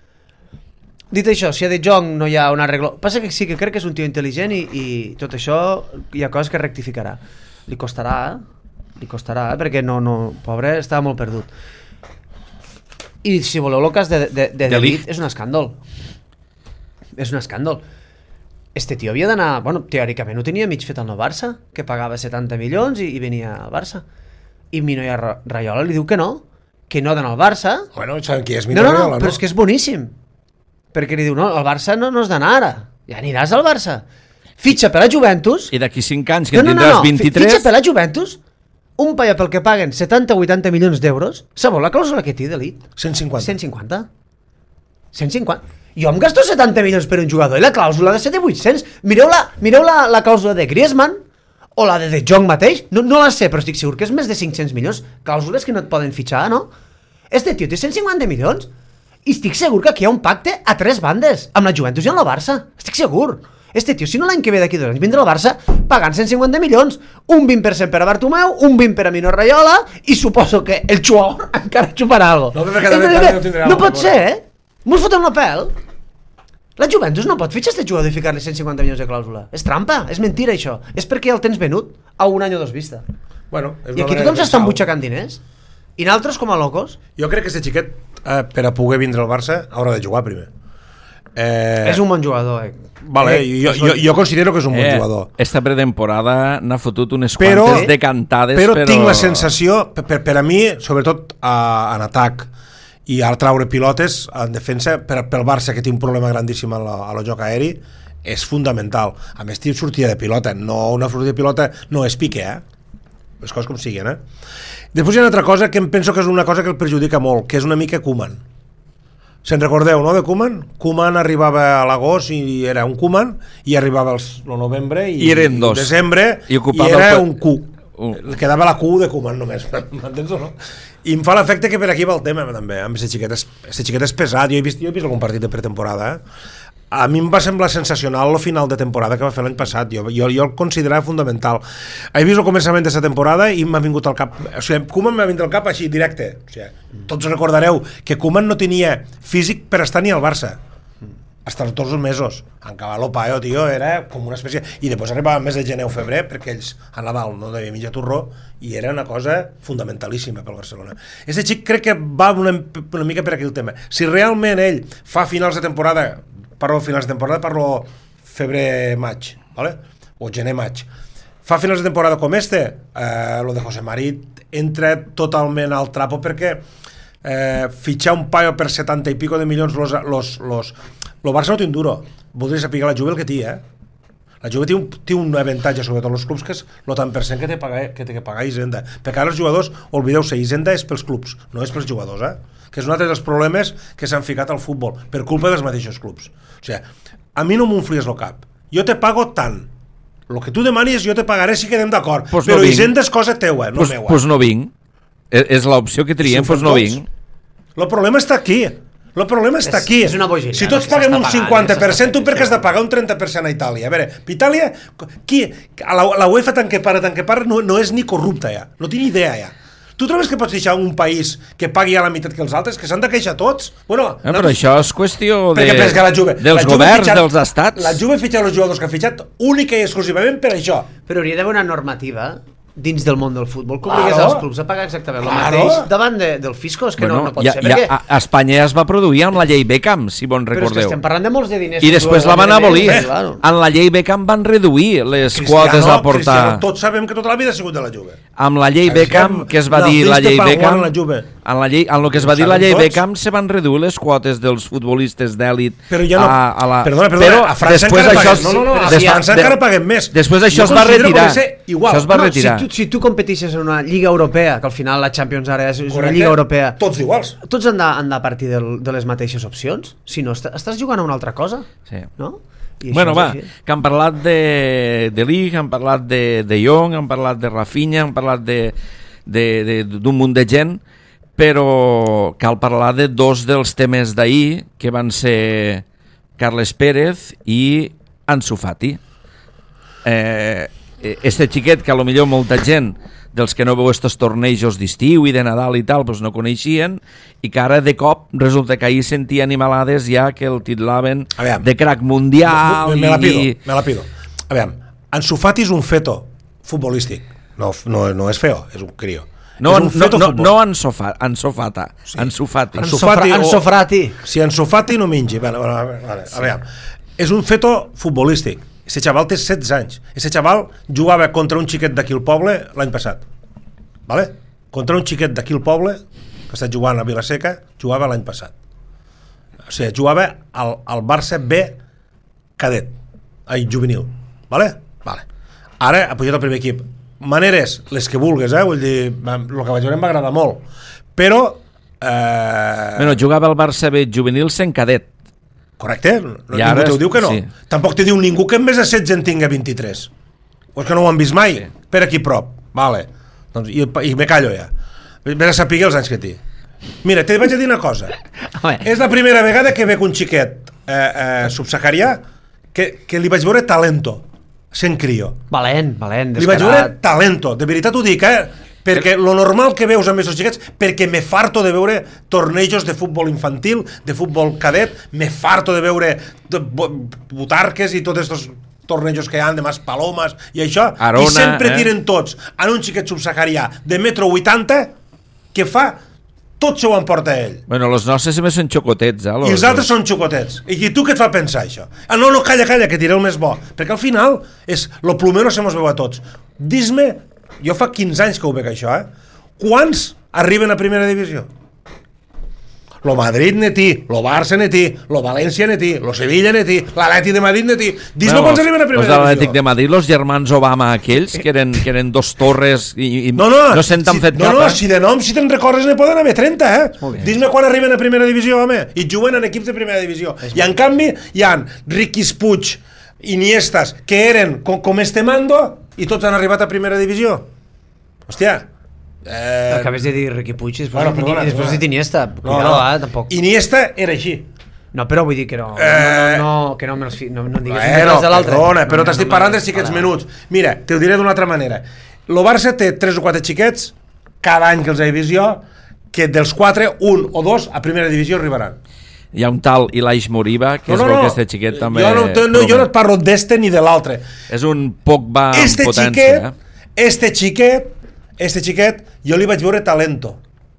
Dit això, si a De Jong no hi ha un arreglo... Passa que sí que crec que és un tio intel·ligent i, i tot això hi ha coses que rectificarà. Li costarà, eh? Li costarà, eh? Perquè no, no, pobre, estava molt perdut. I si voleu el cas de, de, de, de Ligt, és un escàndol. És un escàndol. Este tio havia d'anar... Bueno, teòricament ho tenia mig fet al nou Barça, que pagava setanta milions i, i venia al Barça. I Mino Raiola li diu que no, que no dona al Barça. Bueno, saben qui és Mino no, no, no, Raiola, no? Però és que és boníssim. Perquè li diu, no, el Barça no, no has d'anar ara. Ja aniràs al Barça. Fitxa per la Juventus. I d'aquí cinc anys, que no, en no, tindràs no, no. vint-i-tres... Fitxa per la Juventus. Un paia pel que paguen setanta o vuitanta milions d'euros, sabeu la clàusula que té d'elit? cent cinquanta. cent cinquanta. cent cinquanta. Jo em gasto setanta milions per un jugador i la clàusula ha de ser de vuit-cents. Mireu la, mireu la, la clàusula de Griezmann o la de De Jong mateix. No, no la sé, però estic segur que és més de cinc-cents milions. Clàusules que no et poden fitxar, no? Este tio té cent cinquanta milions i estic segur que aquí hi ha un pacte a tres bandes, amb la Juventus i amb la Barça. Estic segur. Este tio, si no l'any que ve d'aquí dos anys vindrà al Barça pagant cent cinquanta milions, un vint per cent per a Bartomeu, un vint per a Mino Raiola i suposo que el xuor encara xuparà alguna cosa. No, perquè també, també no tindrà no pot ser, eh? Mos fotem la pèl. La Juventus no pot fitxar este jugador i ficar-li cent cinquanta milions de clàusula. És trampa, és mentira això. És perquè ja el tens venut a un any o dos vista. Bueno, i aquí tothom s'està embutxacant diners. I naltros com a locos. Jo crec que este xiquet, eh, per a poder vindre al Barça, haurà de jugar primer. Eh... És un bon jugador, eh? Vale, eh, jo, jo, jo considero que és un bon eh, jugador. Esta pretemporada n'ha fotut unes però, quantes decantades. Però, però tinc la sensació, per, per a mi, sobretot a, en atac, i al traure pilotes, en defensa, per, pel Barça, que té un problema grandíssim a lo, a lo joc aeri, és fundamental. A més, té sortida de pilota. No, una sortida de pilota no és pique, eh? Les coses com siguen, eh? Després hi ha una altra cosa que em penso que és una cosa que el perjudica molt, que és una mica Koeman. Se'n recordeu, no, de Koeman? Koeman arribava a l'agost i era un Koeman, i arribava al novembre i, I eren dos. desembre i, i, i era el... un Q. Uh. Quedava la Q de Koeman només, m'entens o no? I em fa l'efecte que per aquí va el tema també, amb aquest xiquet, aquest xiquet és pesat. Jo he vist, jo he vist algun partit de pretemporada, eh? A mi em va semblar sensacional el final de temporada que va fer l'any passat. Jo, jo, jo el considerava fundamental. He vist el començament d'aquesta temporada i m'ha vingut al cap... O sigui, Koeman m'ha vingut al cap així, directe. O sigui, tots recordareu que Koeman no tenia físic per estar ni al Barça. Hasta tots els mesos. En Cavallo Paio, tio, era com una espècie... I després arribava més de gener o febrer, perquè ells a Nadal no devia mitja torró, i era una cosa fundamentalíssima pel Barcelona. Este xic crec que va una, una mica per aquí el tema. Si realment ell fa finals de temporada... Parlo finals de temporada, parlo febrer-maig, ¿vale? O gener-maig. Fa finals de temporada com este, eh, lo de José Mari entra totalment al trapo perquè eh, fitxar un paio per setanta i pico de milions los, los, los... el Barça no té un duro. Voldria saber la Juve el que té, eh? La Juve té un, té un avantatge sobre tots els clubs, que és el tant per cent que té, pagar, que té que pagar Hisenda. Perquè ara els jugadors, oblideu-se, Hisenda és pels clubs, no és pels jugadors, eh? Que és un altre dels problemes que s'han ficat al futbol, per culpa dels mateixos clubs. O sigui, a mi no m'unflies el cap. Jo te pago tant. El que tu demanis jo te pagaré si quedem d'acord. Pues però no Hisenda és cosa teua, no pues, meua. Pues no vinc. És, és l'opció que triem, Si pues no vinc. El problema està aquí. El problema està aquí. És una bogeria, si tots no? paguem un S'està cinquanta per cent, pagant, tu per què has de pagar un trenta per cent a Itàlia? A veure, Itàlia, qui, a la, la UEFA tant que para, tant que para, no, no és ni corrupta ja, no té ni idea ja. Tu trobes que pots deixar un país que pagui a la meitat que els altres, que s'han de queixar tots? Bueno, No, però això és qüestió de, perquè pensa que la Juve, dels la Juve governs, fitxat, dels estats. La Juve fitxa els jugadors que ha fitxat única i exclusivament per això. Però hauria d'haver una normativa dins del món del futbol que obligués Claro. als clubs a pagar exactament el Claro. mateix davant de, del fisco, és que Bueno, no, no pot ja, ser, ja, perquè... a, a Espanya ja es va produir amb la llei Beckham, si bon Però és que recordeu. estem parlant de molts de diners. I després la van abolir. Eh, claro. En la llei Beckham van reduir les Cristiano, quotes a portar. Cristiano, tots sabem que tota la vida ha sigut de la Juve. Amb la llei Beckham, que es va No, dir la triste llei per Beckham, Juan, la Juve. en la llei, en lo que es va Ho dir la sabem llei tots. Beckham se van reduir les quotes dels futbolistes d'èlit Però ja no, a, a la... perdona, perdona, Però a França després encara això paguem, es- no, no, no, a des- França de- encara paguem més. Després això Jo es va considero que retirar. ha de ser igual. Això es va No, retirar. Si tu, si tu competisses en una lliga europea, que al final la Champions ara és, és una Correcte. lliga europea, Tots iguals. tots han de, han de partir del, de les mateixes opcions? Si no, est estàs jugant a una altra cosa, Sí. no? I Bueno, això és va, així. que han parlat de, de Lig, han parlat de, de Jong, han parlat de Rafinha, han parlat de, de, de, d'un munt de gent, però cal parlar de dos dels temes d'ahir, que van ser Carles Pérez i Ansu Fati. Eh, este xiquet que a lo millor molta gent dels que no veu estos tornejos d'estiu i de Nadal i tal, pues no coneixien, i que ara de cop resulta que ahir sentia animalades ja que el titlaven Aviam. de crack mundial. Me, me la pido, i... me la pido. A veure, Ansu Fati és un feto futbolístic. No, no, no és feo, és un crio. No, és un no, feto no, futbol. no Ansu Fa- Ansu Fata, Sí. Ansu Fati. Ansu Anso Fra- Fati o- Anso Frati. Si Ansu Fati no mingi, vale, vale, vale, a veure, és un feto futbolístic. Ese xaval té setze anys. Ese xaval jugava contra un xiquet d'aquí al poble l'any passat. Vale? Contra un xiquet d'aquí al poble, que està jugant a Vilaseca, jugava l'any passat. O sigui, jugava al, al Barça B cadet, ai, juvenil. Vale? Vale. Ara ha pujat al primer equip. Maneres, les que vulgues, eh? Vull dir, el que vaig veure em va agradar molt. Però... Eh... Bueno, jugava al Barça B juvenil sent cadet. Correcte? No, I ningú ara te ho diu que no. sí. Tampoc te diu ningú que en més de setze en tinga vint-i-tres. O és que no ho han vist mai? Sí. Per aquí prop. Vale. Doncs, i, I me callo ja. Vés a saber els anys que té. Mira, te vaig a dir una cosa. Home. És la primera vegada que veig un xiquet eh, eh, subsaharià que, que li vaig veure talento, sent crio. Valent, valent, Li vaig veure descarat. talento, de veritat ho dic, eh? Perquè lo normal que veus amb aquests xiquets, perquè me farto de veure tornejos de futbol infantil, de futbol cadet, me farto de veure de bo- butarques i tots aquests tornejos que hi ha de mas palomes i això, Arona, i sempre eh? tiren tots en un xiquet subsaharià de metro vuitanta que fa tot se ho emporta ell. Bueno, els nostres sempre són xocotets, eh? I els altres són xocotets. I tu què et fa pensar això? Ah, no, no, calla, calla, que diré el més bo. Perquè al final és lo plomero se mos veu a tots. Dis-me, jo fa quinze anys que ho veig això, eh? Quants arriben a primera divisió? Lo Madrid ne té, lo Barça ne té, lo València ne té, lo Sevilla ne té, l'Atlètic de Madrid ne té. Dis-me quants arriben a Els primera de l'Atlètic divisió. de Madrid, els germans Obama aquells, que eren, que eren dos torres i, i No, no, no se'n t'han si, fet no, cap, no, eh? si de nom, si te'n recordes, ne poden haver trenta, eh? Molt bé. Dis-me quan arriben a primera divisió, home, i juguen en equips de primera divisió. I en canvi hi han Riquis Puig, Iniestas, que eren com, com este mando, i tots han arribat a primera divisió. Hòstia, eh... Acabes de dir Riqui Puig i després, Bueno, bueno, perdona, després perdona. dit Iniesta. No, Cuidado, no. eh, tampoc. Iniesta era així. No, però vull dir que no, Eh, no, no, no que no me'ls fi, no, no em digues un Bueno, res de l'altre. perdona, però No, t'estic no, parlant no, de xiquets vale. menuts. Mira, te ho diré d'una altra manera. Lo Barça té tres o quatre xiquets cada any que els ha de divisió, que dels quatre, un o dos a primera divisió arribaran. Hi ha un tal Ilaix Moriba, que és el que este xiquet també... Jo no, te- no, jo no et parlo d'este ni de l'altre. És un Pogba en Este potència, xiquet, eh? este xiquet, este xiquet, jo li vaig veure talento.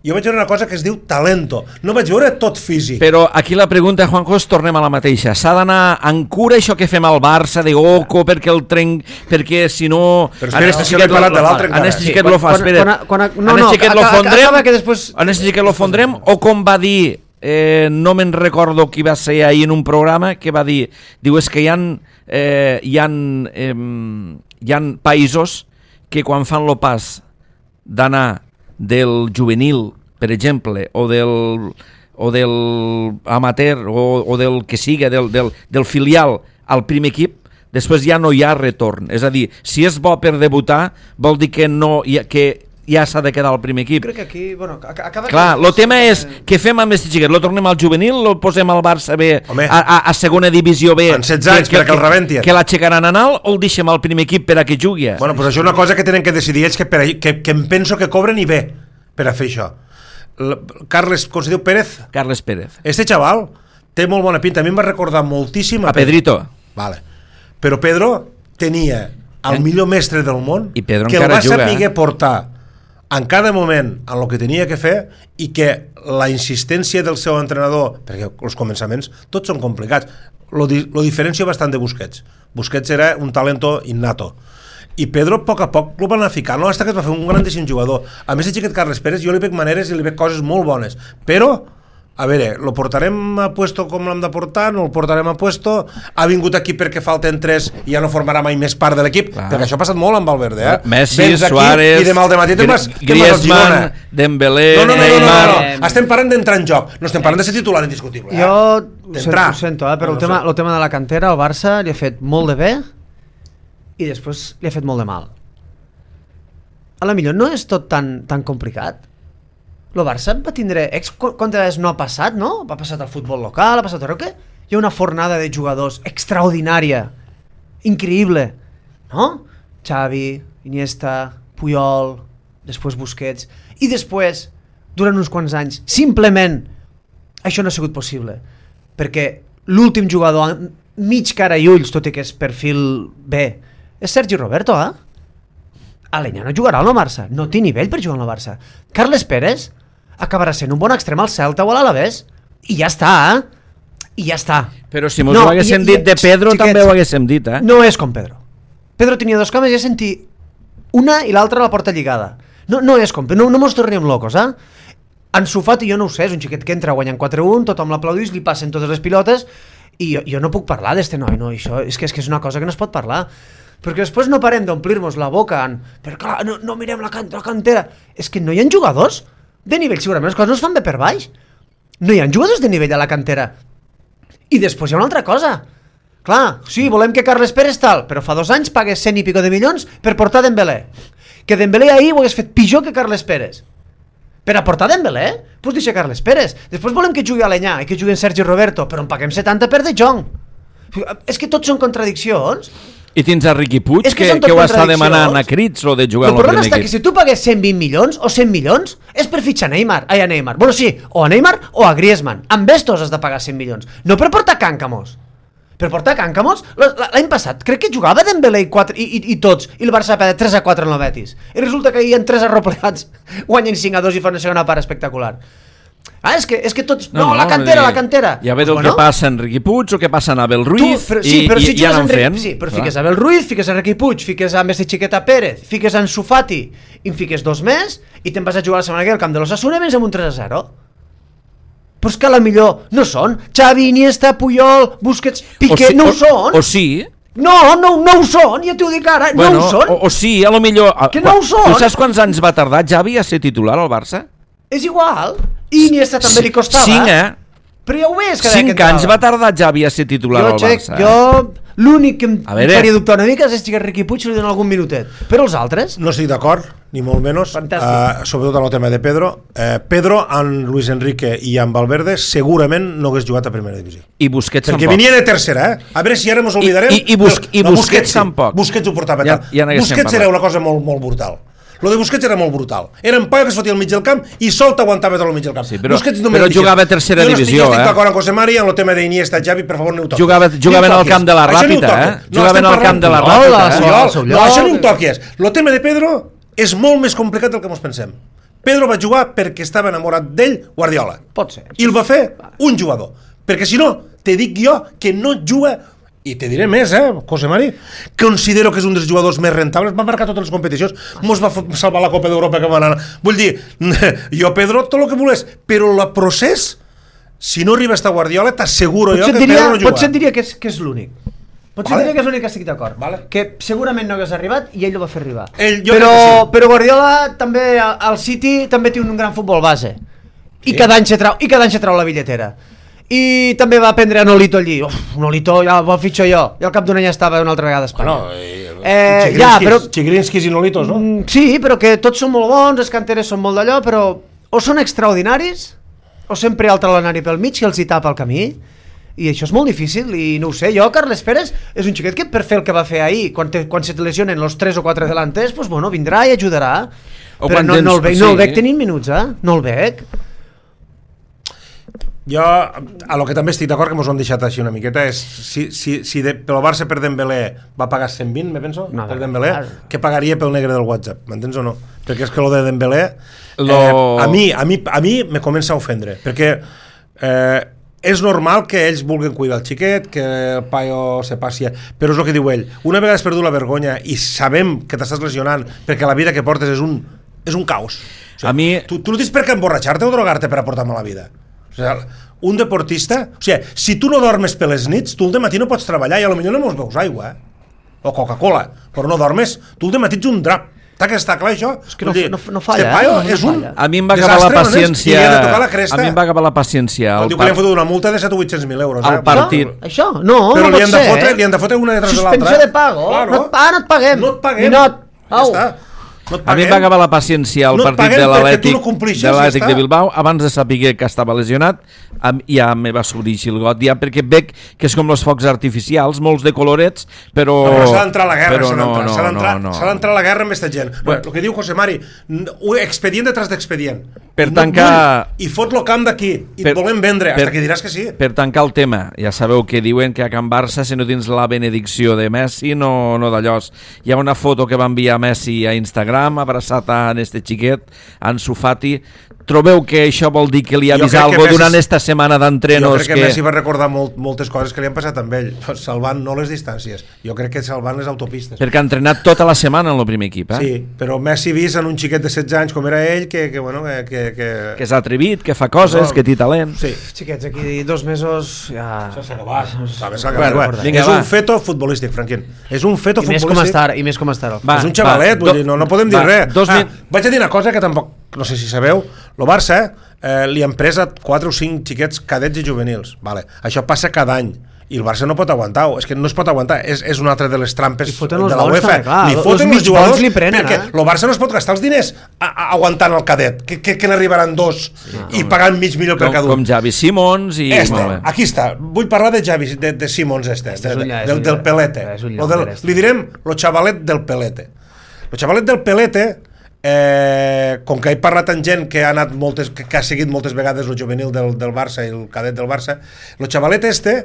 Jo vaig veure una cosa que es diu talento. No vaig veure tot físic. Però aquí la pregunta, Juanjo, és tornem a la mateixa. S'ha d'anar en cura això que fem al Barça, de oco, perquè el trenc... Perquè si no... Però espera, no, si no he parlat de l'altre encara. En este xiquet lo fa, espera. En este xiquet lo fondrem, en este xiquet lo fondrem, o com va dir, eh, no me'n recordo qui va ser ahir en un programa, que va dir, diu, és que hi ha, eh, hi ha, eh, hi ha països que quan fan lo pas d'anar del juvenil, per exemple, o del, o del amateur, o, o del que siga, del, del, del filial al primer equip, després ja no hi ha retorn. És a dir, si és bo per debutar, vol dir que, no, que ja s'ha de quedar al primer equip. Crec que aquí, bueno, acaba... Clar, el tema és, què fem amb aquest xiquet? Lo tornem al juvenil, lo posem al Barça B, Home, a, a, a segona divisió B, en setze anys, que, perquè el rebentien. Que l'aixecaran en alt, o el deixem al primer equip per a que jugui? Bueno, doncs això és una cosa que tenen que decidir ells, que, per, que, que em penso que cobren i bé per a fer això. La, Carles, com se diu, Pérez? Carles Pérez. Este xaval té molt bona pinta. A mi em va recordar moltíssim a, a Pedrito. Vale. Però Pedro tenia el eh? millor mestre del món, I Pedro que el va juga, saber eh? portar en cada moment en el que tenia que fer, i que la insistència del seu entrenador, perquè els començaments tots són complicats, lo, di, lo diferencio bastant de Busquets. Busquets era un talento innato, i Pedro a poc a poc el van anar ficant, no? Hasta que es va fer un grandíssim jugador. A més, el xiquet Carles Pérez, jo li veig maneres i li veig coses molt bones, però a veure, lo portarem a puesto com l'hem de portar, no el portarem a puesto, ha vingut aquí perquè falten tres i ja no formarà mai més part de l'equip, clar, perquè això ha passat molt amb Valverde, eh? Messi, Suárez, i demà al dematí te'n vas, Griezmann, Dembélé, no, no, no, Neymar... No, no, no. Estem parlant d'entrar en joc, no estem parlant de ser titular indiscutible. Eh? Jo ho sento, eh? però el tema, el tema de la cantera, el Barça li ha fet molt de bé i després li ha fet molt de mal. A la millor no és tot tan, tan complicat. El Barça va tindre... Ex, quantes vegades no ha passat, no? Ha passat al futbol local, ha passat a Roque. Hi ha una fornada de jugadors extraordinària, increïble, no? Xavi, Iniesta, Puyol, després Busquets, i després, durant uns quants anys, simplement això no ha sigut possible, perquè l'últim jugador mig cara i ulls, tot i que és perfil B, és Sergi Roberto, eh? Aleñà no jugarà al Barça, no té nivell per jugar al Barça. Carles Pérez acabarà sent un bon extrem al Celta o a l'Alavés, i ja està, eh? I ja està. Però si mos no, ho haguéssim i, dit i, de Pedro, xiquets, també ho haguéssim dit, eh? No és com Pedro. Pedro tenia dos cames i ja sentí una i l'altra a la porta lligada. No, no és com Pedro, no, no mos tornem locos, eh? Ansu Fati, jo no ho sé, és un xiquet que entra guanyant quatre a un, tothom l'aplaudís, li passen totes les pilotes, i jo, jo no puc parlar d'este noi, no, això és que, és que és una cosa que no es pot parlar. Perquè després no parem d'omplir-nos la boca en... Però clar, no, no mirem la, can la cantera. És que no hi ha jugadors de nivell, segurament les coses no es fan bé per baix. No hi ha jugadors de nivell a la cantera. I després hi ha una altra cosa. Clar, sí, volem que Carles Pérez tal, però fa dos anys pagues cent i pico de milions per portar Dembélé. Que Dembélé ahir ho hagués fet pitjor que Carles Pérez. Per aportar Dembélé, doncs deixa Carles Pérez. Després volem que jugui Aleñà i que jugui en Sergi Roberto, però en paguem setanta per De Jong. És que tots són contradiccions. I tens a Riqui Puig, que, que, que ho està demanant a crits, o de jugar al primer equip. El problema està que si tu pagues cent vint milions o cent milions, és per fitxar Neymar. Ai, a Neymar. Bueno, sí, o a Neymar o a Griezmann. Amb estos has de pagar cent milions. No per portar Cáncamos. Per portar Cáncamos, l'any passat, crec que jugava Dembélé i, quatre, i, i, i tots, i el Barça va perdre tres a quatre en el Betis. I resulta que hi ha tres arroplegats, guanyen cinc a dos i fan una segona part espectacular. Ah, és que, és que tots... No, no, no la cantera, dir, la cantera. Ja ve del bueno, que passa en Riqui Puig o que passa en Abel Ruiz, tu, però, sí, i, però si i ja anem fent. Sí, però fiques a Abel Ruiz, fiques a Riqui Puig, fiques a Messi Chiqueta Pérez, fiques a Ansu Fati, i en fiques dos més, i te'n vas a jugar la setmana que ve al camp de l'Osasuna i vens amb un tres a zero. Però és que a la millor no són. Xavi, Iniesta, Puyol, Busquets, Piqué, si, no ho o, són. O sí... No, no, no ho són, ja t'ho dic ara, bueno, no ho són. O, o sí, a lo millor... Que no ho són. Tu saps quants anys va tardar Xavi a ser titular al Barça? És igual. I Iniesta també li costava. Cinc, eh? Però ja ho ves que Cinc anys va tardar Xavi a ser titular jo, al Barça. Jo, l'únic que em faria dubtar una mica és que Riqui Puig li dona algun minutet. Però els altres... No estic d'acord, ni molt menys. Uh, sobretot en el tema de Pedro. Uh, Pedro, amb Luis Enrique i amb Valverde, segurament no hagués jugat a primera divisió. I Busquets tampoc. Perquè venia de tercera, eh? A veure si ara ens oblidarem. I, i, i, Bus i no, Busquets tampoc. Busquets ho portava ja, tant. Ja Busquets era una cosa molt, molt brutal. Lo de Busquets era molt brutal. Era un paio que es fotia al mig del camp i sol t'aguantava tot al mig del camp. Sí, però però jugava a tercera divisió, eh? Jo no estic d'acord amb José Mari en el tema d'Iniesta, Xavi, per favor, no ho toquis. Jugava, jugaven al camp de la Ràpita, eh? Jugaven al camp de la Ràpita, eh? No, això no ho toquis. El tema de Pedro és molt més complicat del que ens pensem. Pedro va jugar perquè estava enamorat d'ell Guardiola. Pot ser. I el va fer un jugador. Perquè si no, te dic jo que no juga, i te diré més, eh, José Mari, considero que és un dels jugadors més rentables, va marcar totes les competicions, mos va salvar la Copa d'Europa que va anar. Vull dir, jo, Pedro, tot el que volés, però el procés, si no arriba a estar Guardiola, t'asseguro jo que diria, Pedro no juga. Potser et diria que és, que és l'únic. Potser Vale. diria que és l'únic que estic d'acord. Vale. Que segurament no hagués arribat i ell ho va fer arribar. Ell, jo però, crec que sí. però Guardiola també, al City, també té un gran futbol base. I Sí. cada any se trau, i cada any se trau la bitlletera. I també va prendre a Nolito allí. Uf, Nolito ja el fitxo jo. I al cap d'un any estava una altra vegada a Espanya. Bueno, eh, eh, ja, però... Chigrinskis i Nolitos, no? Mm, sí, però que tots són molt bons, els canteres són molt d'allò, però o són extraordinaris o sempre altra l'anari pel mig que els hi tapa el camí. I això és molt difícil i no ho sé, jo, Carles Pérez és un xiquet que per fer el que va fer ahir quan, te, quan se te lesionen los tres o quatre delanters, pues bueno, vindrà i ajudarà. O però no, tens, no, el veig, sí. no el veig tenint minuts, eh? No el veig. Jo, a lo que també estic d'acord, que mos ho han deixat així una miqueta, és si, si, si de, pel Barça per Dembélé va pagar cent vint, me penso, No, per no, Dembélé, clar. què pagaria pel negre del WhatsApp, m'entens o no? Perquè és que lo de Dembélé Lo- eh, a, mi, a, mi, a mi me comença a ofendre, perquè eh, és normal que ells vulguin cuidar el xiquet, que el paio se passi, però és el que diu ell, una vegada has perdut la vergonya i sabem que t'estàs lesionant perquè la vida que portes és un, és un caos. O sigui, A mi- tu, tu no tens per què emborratxar-te o drogar-te per aportar mala vida. O sigui, un deportista, o sigui, si tu no dormes per les nits, tu al matí no pots treballar i a lo millor no mos beus aigua, eh? O Coca-Cola, però no dormes, tu al matí ets un drap. Està que està clar això? És que no- Vull dir, no- no falla, este paio eh? No- no és un falla. A mi em va acabar la desastre, no és? paciència... I li han de tocar la cresta. A mi em va acabar la paciència. Quan El diu que li han par- fotut una multa de set o vuit-cents mil euros. El eh? partit. Això? Això? No, Però no li pot han, de ser, fotre, eh? li han de fotre una detrás de l'altra. Suspensió de pago. Claro. No, et, ah, no et paguem. No et paguem. Ninot. Ja Au. està. No et A mi paguem. em va acabar la paciència al No et partit paguem de perquè l'Atlètic tu no complixes, de l'Atlètic ja de està. Bilbao. Abans de saber que estava lesionat, am- ja me va sobrir el got, ja perquè veig que és com els focs artificials, molts de colorets, però... No, però s'ha d'entrar a la guerra, però s'ha no, d'entrar no, s'ha d'entrar no, no. s'ha d'entrar a la guerra amb aquesta gent. Bueno. Bueno, el que diu José Mari, n- un expedient detrás d'expedient. Per No et tancar- vull, I fot lo camp d'aquí, i Per- et volem vendre, per- hasta que diràs que sí. Per tancar el tema, ja sabeu que diuen que a Can Barça, si no tens la benedicció de Messi, no, no d'allò. Hi ha una foto que va enviar Messi a Instagram, abraçat a este xiquet, Ansu Fati. Trobeu que això vol dir que li ha Jo vist crec que alguna Messi- durant esta setmana Jo d'entrenos? crec que, Messi va recordar molt, moltes coses que li han passat amb ell, salvant no les distàncies, jo crec que salvant les autopistes. Perquè ha entrenat tota la setmana en el primer equip, eh? Sí, però Messi vist en un xiquet de setze anys com era ell, que, que bueno, que... que, que... Que és atrevit, que fa coses, No. que té talent. Sí. Xiquets, aquí dos mesos ja... S'ha acabat. S'ha Bueno, acabat. vinga, És va. un feto futbolístic, Franquín. És un feto I més futbolístic. com estar, i més com estar. Va, És un xavalet, va, vull do- dir, no, no podem dir va, res. dos Ah, min- vaig a dir una cosa que tampoc, no sé si sabeu, el Barça eh, li han pres a quatre o cinc xiquets cadets i juvenils. Vale. Això passa cada any. I el Barça no pot aguantar-ho, és que no es pot aguantar, és, és una altra de les trampes I de foten els la bons UEFA. també, clar, li els foten mig els jugadors bons li prenen, perquè eh? el Barça no es pot gastar els diners a, a, aguantant el cadet, que, que, que n'arribaran dos sí, i pagant mig milió per Com, cada un. com Javi Simons i... Este, molt bé. aquí està, vull parlar de Javi, de, de Simons este, Este de, és un de, lla- és del, un del lla- pelete. és un Lo del, llonger, este. li direm lo xavalet del pelete. Lo xavalet del pelete, eh, com que he parlat amb gent que ha anat moltes, que, que ha seguit moltes vegades el juvenil del, del Barça i el cadet del Barça, lo xavalet este,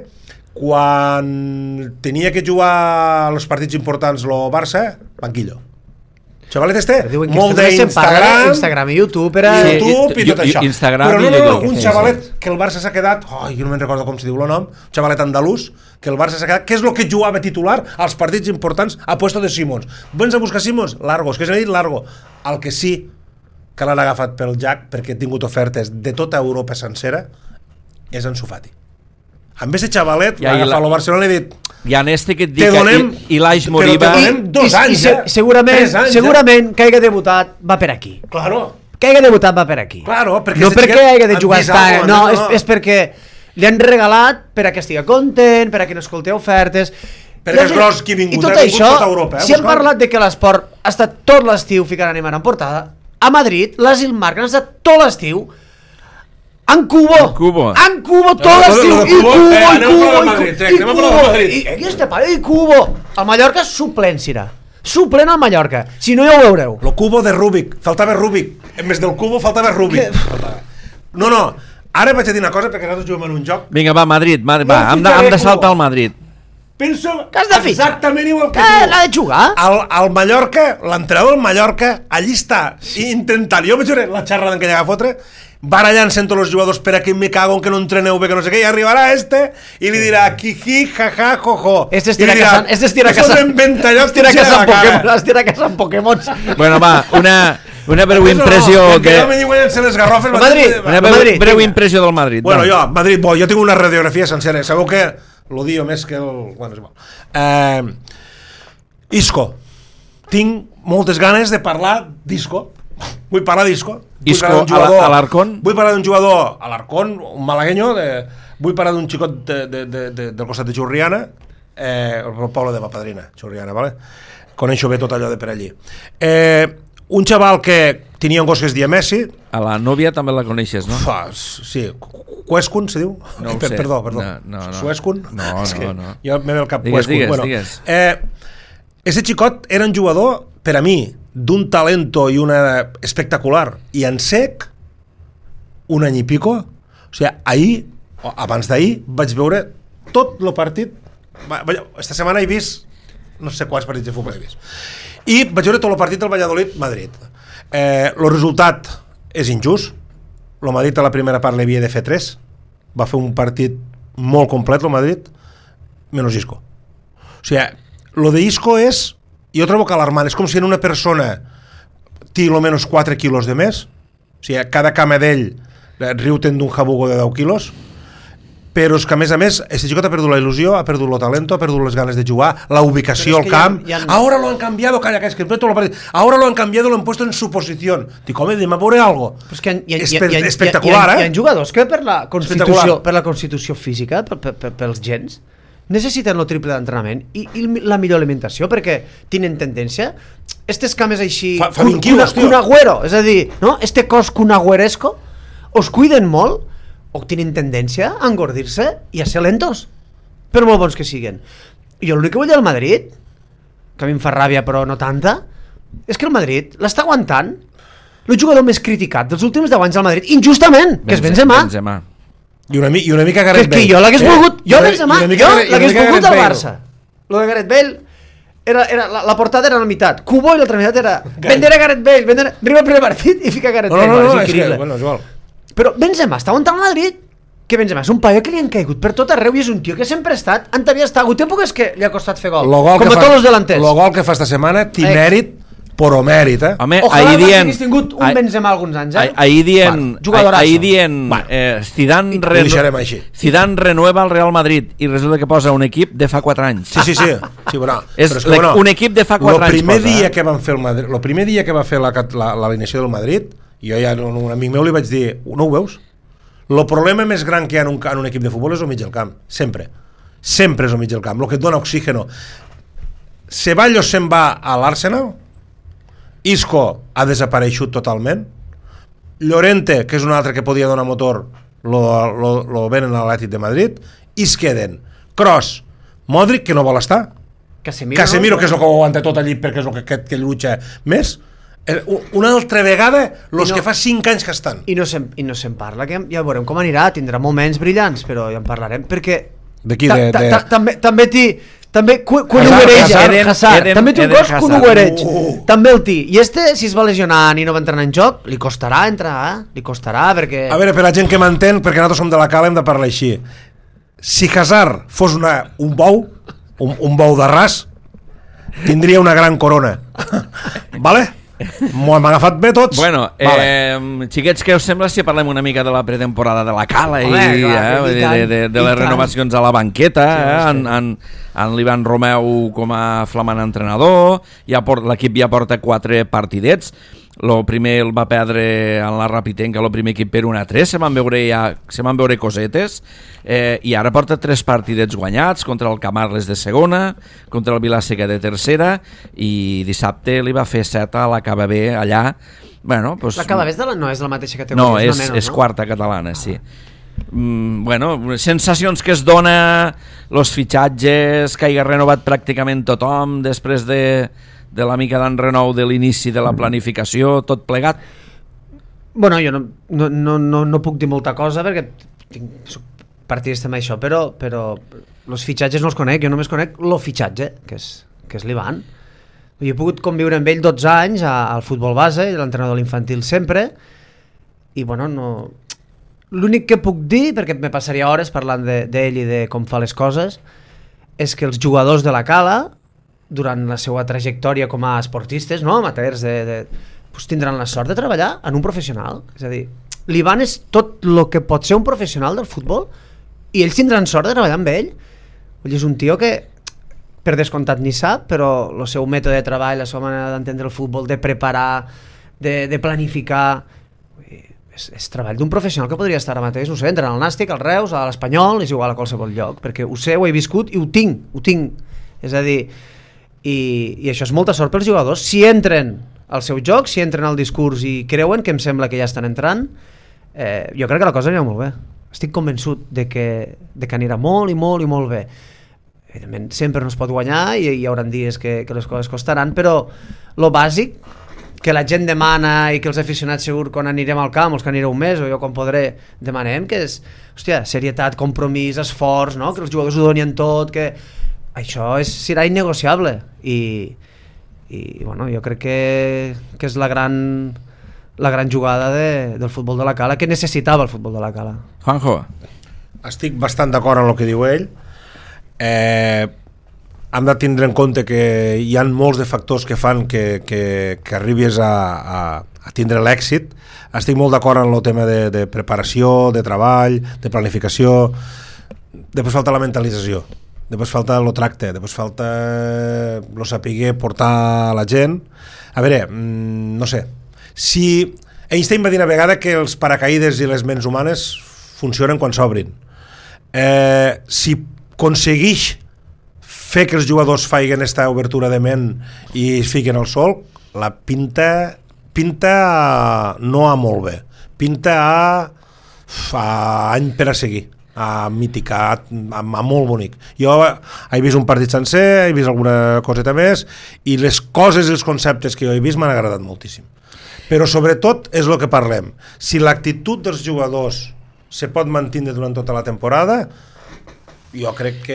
quan tenia que jugar als partits importants lo Barça, banquillo. Xavalet este, Diuen que molt este també se'n parla d'Instagram, Instagram i YouTube era... i Sí, YouTube i i- tot i- això. Instagram Però no, i no, no, YouTube. un Sí, xavalet que el Barça s'ha quedat, oh, jo no me'n recordo com se diu el nom, un xavalet andalús, que el Barça s'ha quedat, que és el que jugava titular als partits importants a puesto de Simons. Vens a buscar Simons? Largo, és que s'ha dit Largo. El que sí que l'han agafat pel jack, perquè ha tingut ofertes de tota Europa sencera, és Ansu Fati. Amb aquest xavalet, Ja, l'ha i la- agafat el Barcelona i ha dit, Hi ha este que et Te dic donem- que Ilaix però Moriba... te donem dos I, anys, i se, eh? segurament, Tres anys, segurament que hagi debutat va per aquí. claro, Que hagi debutat va per aquí. Claro, perquè no este perquè xiquet hagi de han jugar vist està, alguna no, cosa, és, no. és perquè li han regalat per a que estigui content, per a que no escolti ofertes. Perquè I és gros qui ha vingut, I tot ha vingut això, tota Europa, eh, si hem buscant. parlat de que l'esport ha estat tot l'estiu ficant Neymar en portada, a Madrid, l'Asil Marc han estat tot l'estiu en Cubo, En Cubo. en Cubo tot Lo de- l'estiu, lo de i Cubo, Cubo, eh, i anem a Cubo, parlar de i Madrid, Cubo, Trec, i anem a parlar de Cubo, Madrid. i aquí este pare, i Cubo. El Mallorca suplent serà, suplent al Mallorca, si no ja ho veureu. lo cubo de Rubik, faltava Rubik. En més del cubo faltava Rubik. Que- No, no, ara vaig a dir una cosa perquè nosaltres juguem en un joc. Vinga, va, Madrid, Madrid No va, hem de, fitxaré hem de Cubo. saltar al Madrid. penso que has de fitxar. Exactament igual que, que tu. l'ha de jugar. Al, al Mallorca, l'entrenador del Mallorca, allí està, intentant. Jo vaig veure la xerrada en què ella va fotre, barallant-se entre els jugadors per a que me cago en que no entreneu bé, que no sé què, i arribarà este i li dirà jiji, jaja, jojo. Este estira casant, este estira casant. Estira casant Pokémon, estira casant Pokémon. Bueno, va, una, una breu impressió no, que... que... me diuen les garrofes... Madrid, una breu, Madrid, breu vinga. impressió del Madrid. Bueno, va. jo, Madrid, bo, jo tinc una radiografia sencera, sabeu que l'odio més que el... Bueno, és igual. Eh, Isco. Tinc moltes ganes de parlar d'Isco. Vull parlar d'Isco. Isco a l'Arcón? Vull parlar d'un jugador a l'Arcón, un malagueño, de, vull parlar d'un xicot de, de, de, de, del costat de Churriana, eh, el poble de ma padrina, Churriana, ¿vale? Coneixo bé tot allò de per allí. Eh, un xaval que tenia un gos que es deia Messi. A la nòvia també la coneixes, no? Fa, sí, Cuescun, se diu? No ho per, sé. Perdó, perdó. No, no, no. Suescun? No, És que no, no. Jo me ve el cap Digues, Cuescun. digues, Bueno, digues. Eh, ese xicot era un jugador, per a mi, d'un talento i una espectacular, i en sec un any i pico, o sigui, ahir o abans d'ahir vaig veure tot el partit. Esta setmana he vist no sé quants partits de futbol he vist i vaig veure tot el partit del Valladolid-Madrid. Eh, el resultat és injust. El Madrid a la primera part l'havia de fer tres, va fer un partit molt complet el Madrid, menys Isco. O sigui, lo de Isco és, jo trobo que alarmant, és com si en una persona té almenys quatre quilos de més, o sigui, cada cama d'ell riu-te'n d'un jabugo de deu quilos, però és que a més a més este xicot ha perdut la il·lusió, ha perdut el talento, ha perdut les ganes de jugar, la ubicació al camp. Ja, ja... Ahora lo han cambiado, calla, que es que todo lo partit. Ahora lo han cambiado, lo han puesto en su posición. Dic, home, dime a veure algo. Però és que hi ha, hi ha, Espe hi ha, espectacular, hi ha, eh? hi ha jugadors que per la constitució, per la constitució física, per, per, per, pels gens, necessiten el triple d'entrenament i, i la millor alimentació, perquè tenen tendència estes cames així fa, fa vint quilos, un agüero, és a dir, no? Este cos cunagüeresco us cuiden molt o tenen tendència a engordir-se i a ser lentos, per molt bons que siguen. I jo l'únic que vull del Madrid, que a mi em fa ràbia però no tanta, és que el Madrid l'està aguantant el jugador més criticat dels últims deu anys al Madrid, injustament, que és Benzema. Benzema. I una, i una mica Gareth Bale. Que, que jo l'hagués eh? volgut, jo Benzema, jo l'hagués volgut al Barça. Lo de Gareth Bale, era, era, la, la portada era a la meitat, Cubo i l'altra meitat era vender a Gareth Bale, vender, arriba el primer partit i fica Gareth no, Bale. No, no, no, és increïble. És que, bueno, és igual. Però Benzema està aguantant el Madrid, que Benzema és un paio que li han caigut per tot arreu i és un tio que sempre ha estat, on havia estat, el tempo que és que li ha costat fer gol, gol com a tots els delanters. El gol que fa esta setmana té eh. mèrit, però mèrit, eh? Home, ojalà ahir dient... hagués tingut un Benzema alguns anys, eh? Ahir dient... Jugadorazo. Ahir dient... Eh, Zidane, reno... Zidane renueva el Real Madrid i resulta que posa un equip de fa quatre anys. Sí, sí, sí. sí bueno, és, és que, bueno, un equip de fa quatre anys primer posa, dia eh? que van fer el Madrid, el primer dia que va fer l'alineació del Madrid, jo ja a un amic meu li vaig dir, no ho veus? El problema més gran que hi ha en un, en un equip de futbol és el mig del camp, sempre. Sempre és el mig del camp, el que et dona oxígeno. Ceballos se'n va a l'Arsenal, Isco ha desapareixut totalment, Llorente, que és un altre que podia donar motor, lo, lo, lo venen a l'Atlètic de Madrid, i es queden Kroos, Modric, que no vol estar, Casemiro, Casemiro no? que és el que ho aguanta tot allí perquè és el que, que, que lluita més. Una altra vegada els no, que fa cinc anys que estan i no se'n no se parla, que ja veurem com anirà, tindrà moments brillants, però ja en parlarem, perquè d'aquí de, de... també també t'hi també cunuguereja, també té un cos cunuguereig, també el té, i este si es va lesionant i no va entrar en joc li costarà entrar, eh? li costarà perquè... A veure, per la gent que m'entén, perquè nosaltres som de la cala, hem de parlar així. Si Hazard fos una, un bou un, un bou de ras, tindria una gran corona. Vale? M'ho hem agafat bé tots? Bueno, vale. eh, xiquets, què us sembla si parlem una mica de la pretemporada de la Cala i Home, clar, eh, de, de, de, de les renovacions a la banqueta, sí, eh, en, en, en l'Ivan Romeu com a flamant entrenador, ja l'equip ja porta quatre partidets. El primer el va perdre en la Rapitenca, el primer equip per un a tres, se van veure, ja, se van veure cosetes, eh, i ara porta tres partidets guanyats, contra el Camarles de segona, contra el Vilaseca de tercera, i dissabte li va fer set a la K B B allà. Bueno, pues, la K B B de la, no és la mateixa categoria? No, és, és, menys, és no? quarta catalana, sí. Mm, bueno, sensacions que es dona, los fitxatges, que hagi renovat pràcticament tothom després de... de la mica d'enrenou de l'inici de la planificació, tot plegat? Bueno, jo no, no, no, no, no puc dir molta cosa perquè tinc, soc partidista amb això, però, però els fitxatges no els conec, jo només conec el fitxatge, que és, que és l'Ivan. Jo he pogut conviure amb ell dotze anys a, al futbol base, l'entrenador de l'infantil sempre, i bueno, no... L'únic que puc dir, perquè me passaria hores parlant d'ell de, i de com fa les coses, és que els jugadors de la Cala, durant la seva trajectòria com a esportistes, no, amateurs, de, de, pues tindran la sort de treballar en un professional. És a dir, l'Ivan és tot el que pot ser un professional del futbol i ells tindran sort de treballar amb ell. Vull dir, és un tio que per descomptat ni sap, però el seu mètode de treball, la seva manera d'entendre el futbol, de preparar, de, de planificar, és, és treball d'un professional que podria estar ara mateix, no sé, entrenant al Nàstic, al Reus, a l'Espanyol, és igual a qualsevol lloc, perquè ho sé, ho he viscut i ho tinc, ho tinc. És a dir, i, i això és molta sort pels jugadors. Si entren al seu joc, si entren al discurs i creuen, que em sembla que ja estan entrant, eh, jo crec que la cosa anirà molt bé. Estic convençut de que, de que anirà molt i molt i molt bé. Evidentment, sempre no es pot guanyar i hi haurà dies que, que les coses costaran, però lo bàsic, que la gent demana i que els aficionats segur quan anirem al camp, els que anireu un mes o jo quan podré, demanem, que és, hòstia, serietat, compromís, esforç, no? Que els jugadors ho donin tot, que això és, serà innegociable i, i bueno, jo crec que, que és la gran, la gran jugada de, del futbol de la Cala, que necessitava el futbol de la Cala. Juanjo. Estic bastant d'acord amb el que diu ell. Eh, hem de tindre en compte que hi ha molts de factors que fan que, que, que arribis a, a, a tindre l'èxit. Estic molt d'acord en el tema de, de preparació, de treball, de planificació. Després falta la mentalització, després falta el tracte, després falta el saber portar a la gent. A veure, no sé, si Einstein va dir una vegada que els paracaïdes i les ments humanes funcionen quan s'obrin. Eh, si aconsegueix fer que els jugadors facin aquesta obertura de ment i es fiquen al sol, la pinta pinta no a molt bé, pinta a, a any per a seguir, a mític, a, a, a molt bonic. Jo he vist un partit sencer, he vist alguna coseta més i les coses i els conceptes que jo he vist m'han agradat moltíssim. Però sobretot és el que parlem, si l'actitud dels jugadors se pot mantenir durant tota la temporada, jo crec que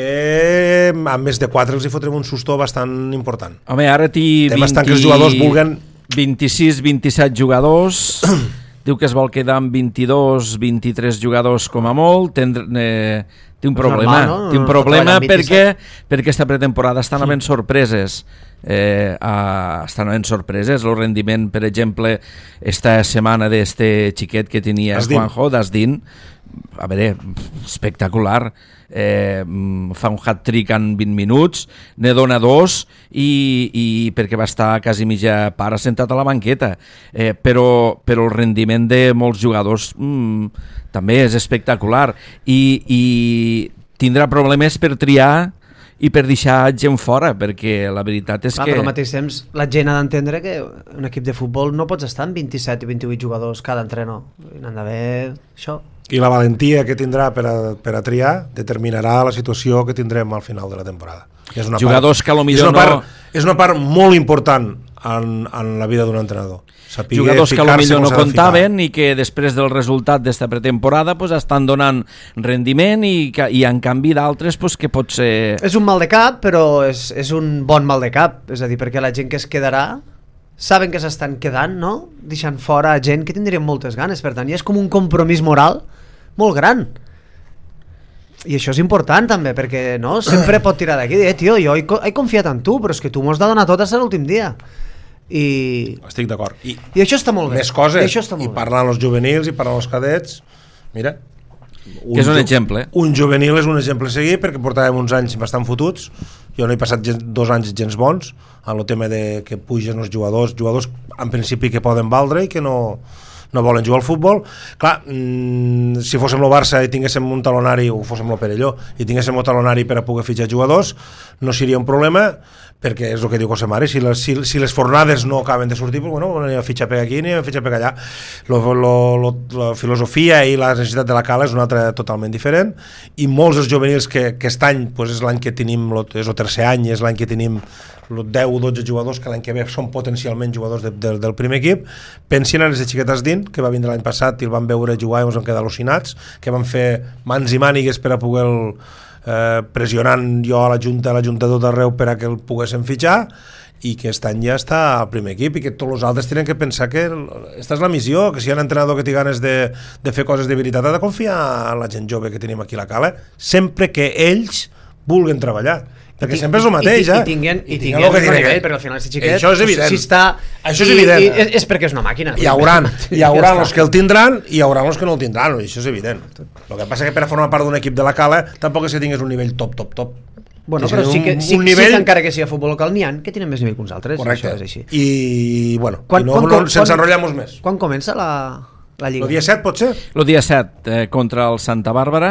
a més de quatre els hi fotrem un sustó bastant important. Home, ara té bastant que els jugadors vulguen... vint-i-sis vint-i-set jugadors, diu que es vol quedar amb vint-i-dos vint-i-tres jugadors com a molt, ten, eh, té un problema, normal, no? té un no, problema no perquè, perquè aquesta pretemporada estan havent sorpreses. Eh, a, estan havent sorpreses. El rendiment, per exemple, esta setmana d'este xiquet que tenia Asdin. Juanjo, d'Asdin, a veure, espectacular. Eh, fa un hat-trick en vint minuts, ne dona dos i, i perquè va estar quasi mitja part assentat a la banqueta, eh, però, però el rendiment de molts jugadors mm, també és espectacular i, i tindrà problemes per triar i per deixar gent fora, perquè la veritat és Clar, que... Però al mateix temps la gent ha d'entendre que un equip de futbol no pots estar amb vint-i-set i vint-i-vuit jugadors cada entrenador, n'han d'haver això. I la valentia que tindrà per a, per a triar determinarà la situació que tindrem al final de la temporada. És una jugadors part, que potser és part, no... És una part molt important en, en la vida d'un entrenador. Saber jugadors que potser no comptaven i que després del resultat d'esta pretemporada pues, estan donant rendiment i, que, i en canvi d'altres pues, que pot ser... És un mal de cap, però és, és un bon mal de cap. És a dir, perquè la gent que es quedarà saben que s'estan quedant, no? Deixant fora gent que tindrien moltes ganes. Per tant, i és com un compromís moral molt gran. I això és important també, perquè no sempre pot tirar d'aquí, eh, tio, jo he, he confiat en tu, però és que tu m'has de donar tot fins a l'últim dia. I... Estic d'acord. I, I això està molt bé. Més coses, I, això i parlant als juvenils i parlant als cadets, mira... Un que és un exemple. Un juvenil és un exemple a seguir perquè portàvem uns anys bastant fotuts. Jo no he passat gens, dos anys gens bons en el tema de que pugen els jugadors, jugadors en principi que poden valdre i que no, no volen jugar al futbol. Clar, mmm, si fóssim el Barça i tinguéssim un talonari, o fóssim el Perelló, i tinguéssim un talonari per a poder fitxar jugadors, no seria un problema, perquè és el que diu José Mari, si les, si, si les fornades no acaben de sortir, pues, bueno, anem a fitxar per aquí, anem a fitxar per allà. Lo, lo, lo, la filosofia i la necessitat de la Cala és una altra totalment diferent, i molts dels juvenils que, que aquest any pues, és l'any que tenim, és el tercer any, és l'any que tenim deu o dotze jugadors que l'any que ve són potencialment jugadors de, de, del primer equip, pensin en les de xiquetes dins, que va vindre l'any passat i el van veure jugar i ens van quedar al·lucinats, que van fer mans i mànigues per a poder eh, pressionant jo a la Junta, a la Junta tot arreu per a que el poguessin fitxar, i que aquest any ja està al primer equip i que tots els altres tenen que pensar que aquesta és la missió, que si hi ha un entrenador que té ganes de, de fer coses de veritat ha de confiar en la gent jove que tenim aquí a la Cala, sempre que ells vulguin treballar, perquè sempre és el mateix, I, eh? I tinguin, i tinguin el que nivell, perquè al final si xiquet, això és evident, si està, això és i, evident. I, i, és perquè és una màquina. Hi haurà, hi haurà els que el tindran i hi haurà els que no el tindran, això és evident. El que passa que per a formar part d'un equip de la Cala tampoc és que tinguis un nivell top, top, top. Bueno, però sí que, sí, nivell... sí que encara que sigui a futbol local n'hi ha que tenen més nivell que uns altres. Correcte. Això és així. I, bueno, quan, i no, quan, no, quan, sense enrotllar-nos més. Quan comença la, la Lliga? El dia set, pot ser? El dia set, eh, contra el Santa Bàrbara.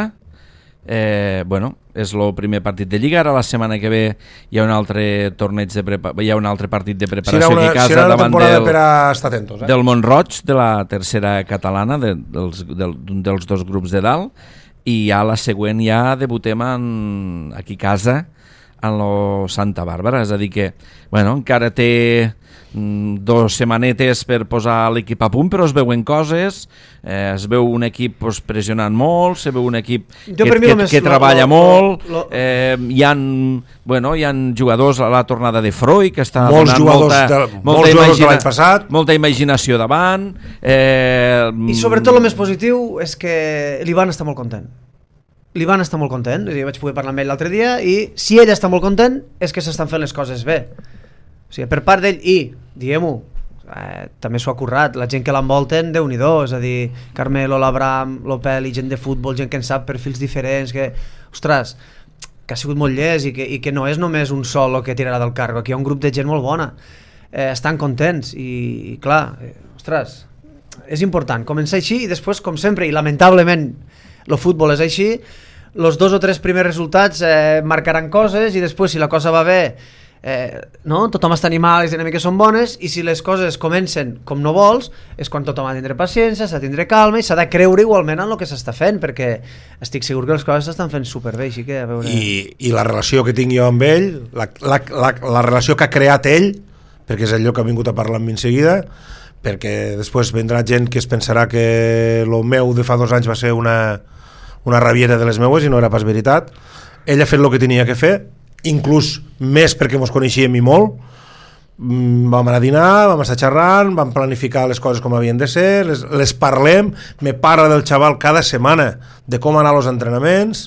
Eh, bueno, és el primer partit de Lliga. Ara la setmana que ve hi ha un altre torneig de prepa... hi ha un altre partit de preparació si una, aquí a casa si davant del, per a estar atentos, eh? del Mont-roig, de la tercera catalana, de, dels, del, dels dos grups de dalt, i ja la següent ja debutem en, aquí a casa en lo Santa Bàrbara, és a dir que bueno, encara té mm, dos setmanetes per posar l'equip a punt, però es veuen coses, eh, es veu un equip pues, pressionant molt, se veu un equip jo que, que, que, que treballa lo, molt, lo, lo... Eh, hi ha bueno, hi ha jugadors a la tornada de Freud que està molts donant jugadors molta, de, molta, molts jugadors imagina, de l'any passat, molta imaginació davant, eh, i sobretot el més positiu és que l'Ivan està molt content. L'Ivan està molt content, jo vaig poder parlar amb ell l'altre dia i si ell està molt content és que s'estan fent les coses bé. O sigui, per part d'ell, i, diguem-ho, eh, també s'ho ha currat, la gent que l'envolten, Déu-n'hi-do, és a dir, Carmelo, l'Abram, l'Opel, i gent de futbol, gent que en sap perfils diferents, que, ostres, que ha sigut molt llest i que, i que no és només un sol el que tirarà del cargo, aquí hi ha un grup de gent molt bona, eh, estan contents i, i clar, eh, ostres, és important començar així i després, com sempre, i lamentablement el futbol és així, els dos o tres primers resultats eh, marcaran coses i després si la cosa va bé eh, no? Tothom està animat, les dinàmiques són bones i si les coses comencen com no vols és quan tothom ha de tindre paciència, s'ha de tindre calma i s'ha de creure igualment en el que s'està fent perquè estic segur que les coses s'estan fent superbé així que a veure... I, i la relació que tinc jo amb ell la, la, la, la relació que ha creat ell perquè és allò que ha vingut a parlar amb mi en seguida perquè després vendrà gent que es pensarà que el meu de fa dos anys va ser una una rabiera de les meues i no era pas veritat. Ell ha fet el que tenia que fer, inclús més perquè mos coneixíem i molt. Vam anar a dinar, vam estar xerrant, vam planificar les coses com havien de ser, les, les parlem, me parla del xaval cada setmana de com anar als entrenaments,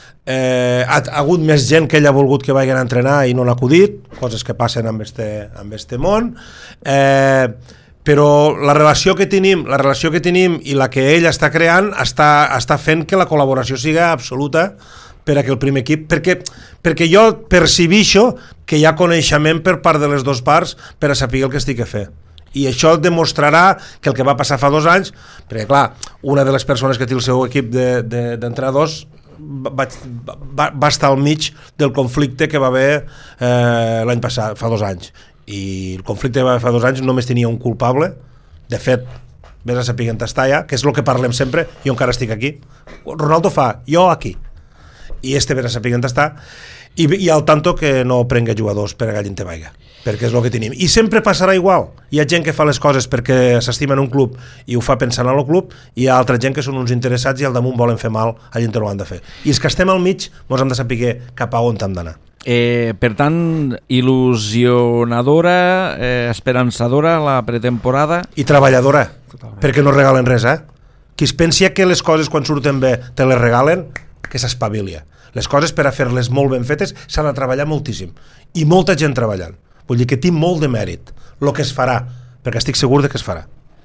eh, ha, ha hagut més gent que ell ha volgut que vagin a entrenar i no n'ha acudit, coses que passen amb este, amb este món, eh, però la relació que tenim, la relació que tenim i la que ell està creant està, està fent que la col·laboració siga absoluta per a que el primer equip, perquè, perquè jo percibixo que hi ha coneixement per part de les dues parts per a saber el que estic a fer. I això demostrarà que el que va passar fa dos anys, perquè clar, una de les persones que té el seu equip de, de, d'entrenadors va, va, va estar al mig del conflicte que va haver eh, l'any passat, fa dos anys. I el conflicte que va haver fa dos anys només tenia un culpable, de fet vés a saber en Tastalla, que és el que parlem sempre, jo encara estic aquí, Ronaldo fa, jo aquí, i este vés a saber en Tastar, i, i al tanto que no prenga jugadors per a gallin te vaiga, perquè és el que tenim, i sempre passarà igual, hi ha gent que fa les coses perquè s'estima en un club i ho fa pensant en el club, i hi ha altra gent que són uns interessats i al damunt volen fer mal a gent que no ho han de fer, i els que estem al mig mos hem de saber cap a on hem d'anar. Eh, per tant, il·lusionadora, eh, esperançadora la pretemporada i treballadora. Totalment. Perquè no regalen res, eh? Qui es pensi que les coses quan surten bé te les regalen, que s'espavilia. Les coses per a fer-les molt ben fetes s'han de treballar moltíssim i molta gent treballant, vull dir que té molt de mèrit el que es farà, perquè estic segur de que es farà.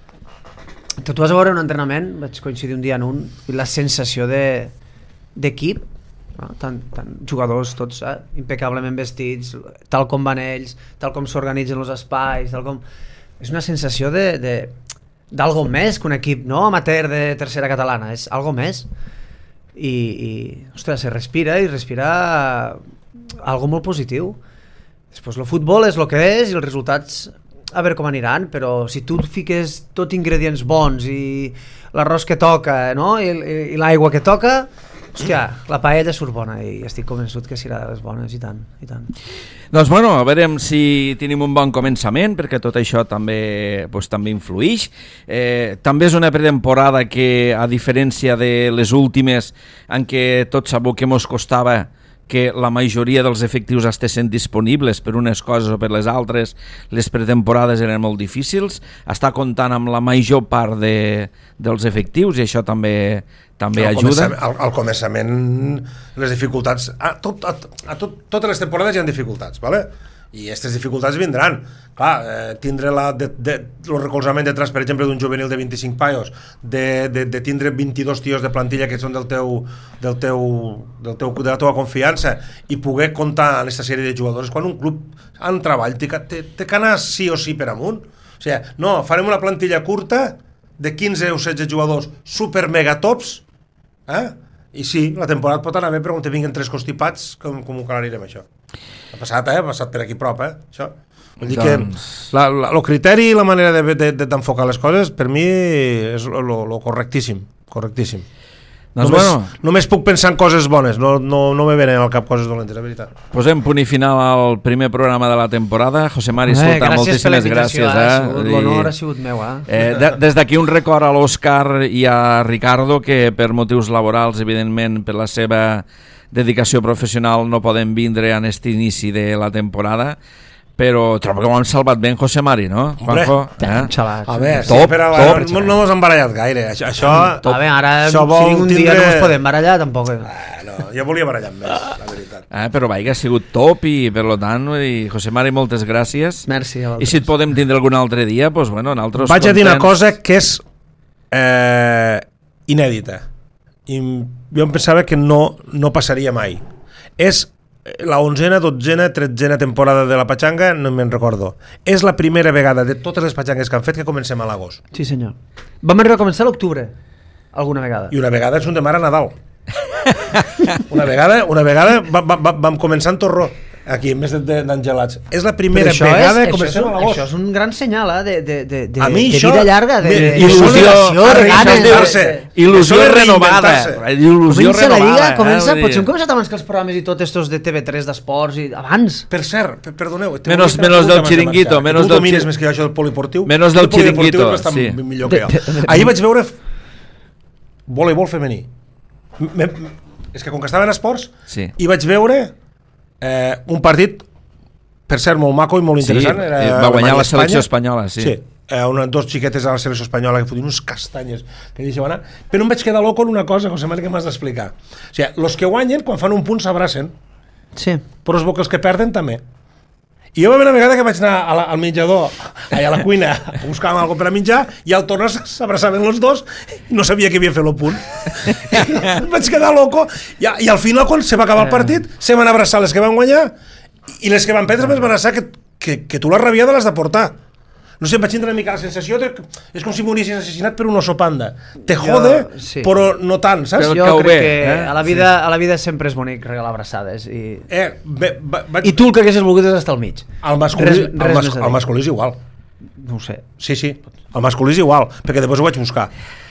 Tu vas a veure un entrenament, vaig coincidir un dia en un, i la sensació de d'equip, no? tant, tant jugadors tots eh? impecablement vestits, tal com van ells, tal com s'organitzen els espais, tal com... és una sensació de, de, d'algo més que un equip no amateur de tercera catalana, és algo més i, i ostres, se respira i respira algo molt positiu. Després el futbol és el que és i els resultats a veure com aniran, però si tu fiques tot ingredients bons i l'arròs que toca, no? I, i, i l'aigua que toca, Hòstia, la paella surt bona i estic convençut que serà de les bones i tant, i tant. Doncs bueno, a veure si tenim un bon començament, perquè tot això també, pues, també influïx. Eh, també és una pretemporada que, a diferència de les últimes, en què tots sabeu que mos costava que la majoria dels efectius estessin disponibles per unes coses o per les altres, les pretemporades eren molt difícils, està comptant amb la major part de, dels efectius i això també, també al ajuda. Al, al començament les dificultats, a, tot, a, a tot, totes les temporades hi ha dificultats, ¿vale? I aquestes dificultats vindran. Clar, eh, tindre la, de, de, el recolzament detrás, per exemple, d'un juvenil de vint-i-cinc paios, de, de, de tindre vint-i-dos tios de plantilla que són del teu, del teu, del teu, de la teva confiança i poder comptar en aquesta sèrie de jugadors quan un club en treball té, té, té que anar sí o sí per amunt. O sigui, no, farem una plantilla curta de quinze o setze jugadors super mega tops, eh? I sí, la temporada pot anar bé, però quan te vinguen tres constipats, com, com ho calarirem això? Ha passat, eh? Ha passat per aquí prop, eh? Això. Vull dir doncs... que la, la, el criteri i la manera d'enfocar de, de, les coses, per mi, és el correctíssim. Correctíssim. Doncs només, bueno, només puc pensar en coses bones, no, no, no me venen al cap coses dolentes, la veritat. Posem punt i final al primer programa de la temporada. José Mari, escolta, eh, moltíssimes gràcies. Eh? eh? L'honor ha sigut meu. Eh? Eh, de, des d'aquí un record a l'Òscar i a Ricardo, que per motius laborals, evidentment, per la seva dedicació professional, no poden vindre en aquest inici de la temporada, però trobo que ho han salvat ben José Mari, no? Juanjo, eh? A veure, top, sí, però top, no, no m'has embarallat gaire. Això, això, a veure, ara això si vinc un tindre... dia no ens podem barallar, tampoc. Eh, no, jo volia barallar més, la veritat. Eh, però vaig, ha sigut top i per lo tant, i José Mari, moltes gràcies. Merci. I si et podem tindre algun altre dia, doncs bueno, nosaltres vaig contents. A dir una cosa que és eh, inèdita. I jo em pensava que no, no passaria mai. És la onzena, dotzena, tretzena temporada de la Pachanga, no me'n recordo. És la primera vegada de totes les Pachangues que han fet que comencem a l'agost. Sí, senyor. Vam arribar a començar a l'octubre, alguna vegada. I una vegada és un de mar a Nadal. una vegada, una vegada va, va, va, vam començar en Torró, aquí, en més d'engelats. És la primera vegada que comencem a l'agost. Això és un gran senyal, eh, de, de, de, de, a mi de això, vida llarga, de, de, de il·lusió, de ganes, il·lusió renovada. Il·lusió comença renovada. La Lliga, comença, eh, potser hem començat abans que els programes i tot estos de T V tres d'esports i abans. Per cert, per, perdoneu, menos, menos del xiringuito, menos tu del domines més que jo això del poliportiu. Menos del xiringuito, sí. Millor que jo. Ahir vaig veure voleibol femení. Me, és que com que estava en esports, sí. I vaig veure eh, un partit, per cert, molt maco i molt interessant. Sí, era va guanyar la selecció espanyola, sí. Sí, eh, una, dos xiquetes a la selecció espanyola que fotien uns castanyes que deixeu anar, però em vaig quedar loco en una cosa, José María, que m'has d'explicar. O sigui, els que guanyen, quan fan un punt, s'abracen. Sí. Però els que perden, també. I jo va haver una vegada que vaig anar a la, al menjador, allà a la cuina, a buscar alguna cosa per a menjar, i al tornar s'abraçaven els dos i no sabia que havia fet el punt. Vaig quedar loco. I, I al final, quan se va acabar el partit, se van abraçar les que van guanyar i les que van perdre van abraçar que, que, que tu la rabiada l'has de portar. No sé, em vaig tindre una mica la sensació de que és com si m'haguessis assassinat per un oso panda. Te jode, jo, sí. Però no tant, saps? Però jo crec bé, que eh? a, la vida, sí. a la vida sempre és bonic regalar abraçades. I, eh, be, be, vaig... I tu el que haguessis volgut és estar al mig. El masculí, res, res el, mas, el masculí és igual. No ho sé. Sí, sí, el masculí és igual, perquè després ho vaig buscar.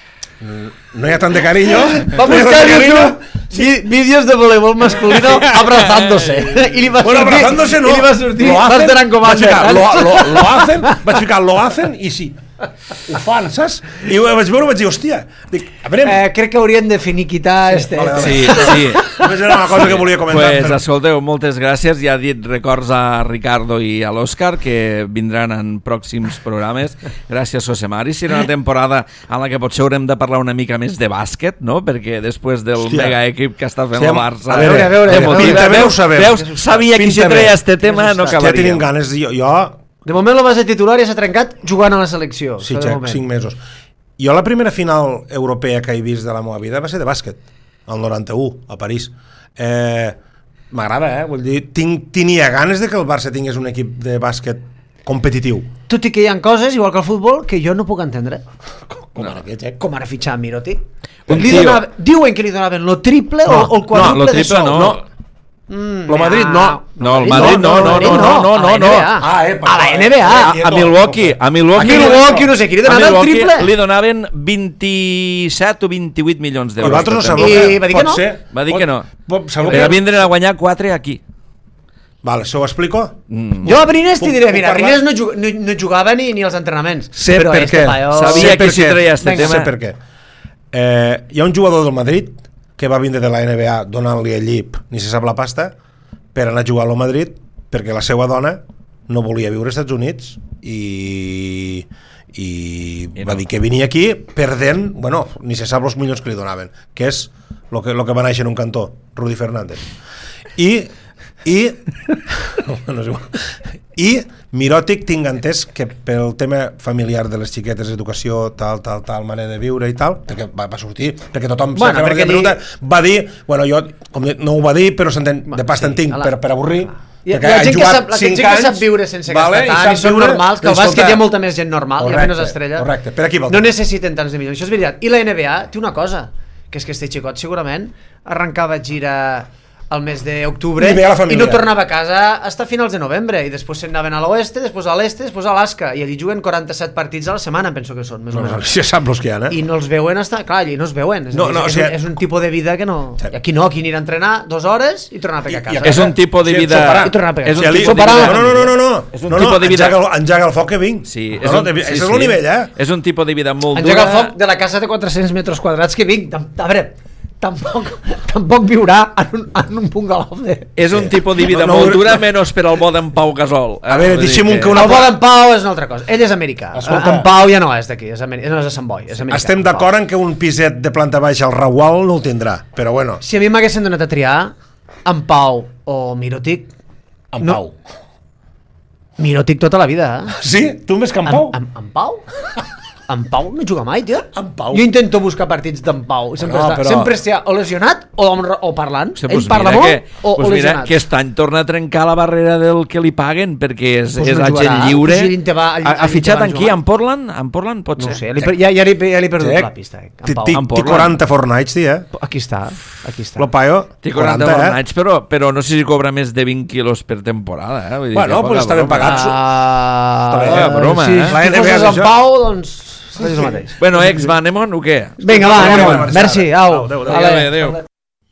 No hi ha tant de carinyo. Va buscar en YouTube vídeos de voleibol masculino abrazándose. I li va bueno, sortir, abrazándose no. I li va sortir lo hacen, Master and Commander. Vaig ficar, lo, lo, lo hacen, vaig ficar, lo hacen i sí. Ho fan, saps? I ho vaig veure i vaig dir, hòstia, dic, a veure... Eh, crec que hauríem de finiquitar sí, este... Vale, vale. Sí, sí. Només era una cosa que volia comentar. Pues, però... escolteu, moltes gràcies. Ja he dit records a Ricardo i a l'Òscar, que vindran en pròxims programes. Gràcies, José Mari. Serà una temporada en la que potser haurem de parlar una mica més de bàsquet, no? Perquè després del hòstia. mega equip que està fent sí, el Barça... A veure, a veure, a veure. Pinta bé ho sabem. Veus? Sabia que si treia este tema no acabaria. Ja tenim ganes, jo... jo... De moment la base titular ja s'ha trencat jugant a la selecció. Sí, Jack, cinc mesos. Jo la primera final europea que he vist de la meva vida va ser de bàsquet, el noranta-u, a París. Eh, M'agrada, eh? Vull dir, tinc, tenia ganes de que el Barça tingués un equip de bàsquet competitiu. Tot i que hi ha coses, igual que el futbol, que jo no puc entendre. Com ara aquest, eh? Com ara fitxar Miroti. Un Li tio... donava, diuen que li donaven lo triple no, o, o el quadruple no, lo de triple sou. no. No. Mm, Lo Madrid no. No, el Madrid no, no, no, no, no, no, no. Ah, eh, A la N B A. A, a Milwaukee, a Milwaukee. A Milwaukee, no sé qui li a donava el Milwaukee triple. li donaven vint-i-set o vint-i-vuit milions I d'euros. vosaltres no sabeu I que va dir que pot no. ser... Va dir que no. Pot, sabeu Per a que... vindre a guanyar quatre aquí. Vale, se ho explico? Mm. Jo a Brines t'hi Puc- diré, puc mira, parlar? Brines no, jug, no, no jugava ni, ni als entrenaments. Sé però per este què. paio... Sabia Sé que per si què. treia este Vinga, tema. sé per què. Eh, hi ha un jugador del Madrid que va vindre de la N B A donant-li el llip, ni se sap la pasta, per anar a jugar al Madrid perquè la seva dona no volia viure als Estats Units i, i, I va no. dir que venia aquí perdent, bueno, ni se sap els milions que li donaven, que és el que, lo que va néixer en un cantó, Rudy Fernández. I i no és igual. I Miròtic tinc entès que pel tema familiar de les xiquetes, educació, tal, tal, tal, manera de viure i tal, perquè va, va sortir, perquè tothom Bueno, s'ha fet perquè la pregunta, va dir, bueno, jo com no ho va dir, però s'entén, de pasta en sí, tinc a la- per, per avorrir, Hi ha, perquè la ha gent, que jugat sap, la gent cinc que anys, sap viure sense vale, gastar tant i, sap són viure, normals, que el doncs, bàsquet escolta, hi ha molta més gent normal, hi ha menys estrelles. correcte, per aquí vol No dir. necessiten tants de milions, això és veritat. I la N B A té una cosa, que és que este xicot segurament arrencava gira al mes d'octubre Li ve a la i família. no tornava a casa hasta finals de novembre i després se'n anaven a l'oeste, després a l'este, després a Alaska i allí juguen quaranta-set partits a la setmana, penso que són, més o No, no, menys. ja sap els que hi ha, eh? I no els veuen hasta... Clar, allí no els veuen. És, No, no, no, és, o sigui- és, un, és un tipus de vida que no... Sí. I aquí no, aquí anirà a entrenar dues hores i tornar a pegar a I- i casa. a És un tipus de Sí, vida... soparà. I tornar a pegar. És un Si ali- tipus de soparà. vida... No, no, no, no, no. És un no, tipus no, de vida- Engega, el- engega el foc que vinc. Sí, no, és no, un, de- sí, és sí. el nivell, eh? És un tipus de vida molt Engega el dura. foc de la casa de quatre-cents metres quadrats que vinc. Tam- A veure, tampoc, tampoc viurà en un, en un bungalow de... És un tipus de vida No, no, molt no. dura, menys per al bo d'en Pau Gasol. A veure, Vull dir deixem un que El una- bo d'en Pau és una altra cosa. Ell és americà. Escolta. En Pau ja no és d'aquí, és, ameri- no és de Sant Boi. És americà, Estem en Pau. d'acord en que un piset de planta baixa al Ragual no el tindrà, però bueno, Si a mi m'haguessin donat a triar en Pau o Mirotic, en No. Pau. Mirotic tota la vida, eh? Sí? Tu més que en Pau? En, en, en Pau? En Pau no juga mai, tio. En Pau? Jo intento buscar partits d'en Pau. i Sempre, No, està, però- sempre està o lesionat o, o parlant. Hòstia, Ell pues parla mira molt que, o, pues o mira, lesionat. aquest any torna a trencar la barrera del que li paguen perquè és, Pues és no agent jugarà. lliure. Pues ell te va- ell- ha, ha ell te fitxat va en qui? jugar. En Portland? En Portland pot No ho ser. sé, li, per- ja, ja, li, ja li he perdut la pista. Eh? En Pau. Té en Portland. quaranta Fortnights, tia. Aquí està, aquí està. Lo paio, Té quaranta quaranta, eh? anys, però, però no sé si cobra més de vint quilos per temporada. Eh? Vull dir Bueno, que pues poca està ben broma. pagat. Ah, Està bé, eh, broma, si, eh? si La N B A fossis és en això. Pau, doncs és el mateix. Bueno, ex, va, anem-on o què? Vinga, va, Vinga, anem-on. marxada. Merci, au. Au, adéu, adéu. Ale. Adéu, adéu.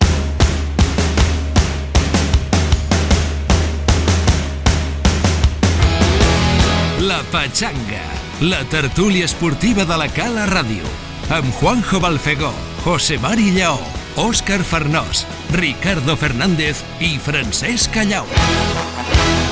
La Pachanga, la tertúlia esportiva de la Cala Ràdio, amb Juanjo Balfegó, José Mari Lleó, Òscar Farnós, Ricardo Fernández i Francesc Callau.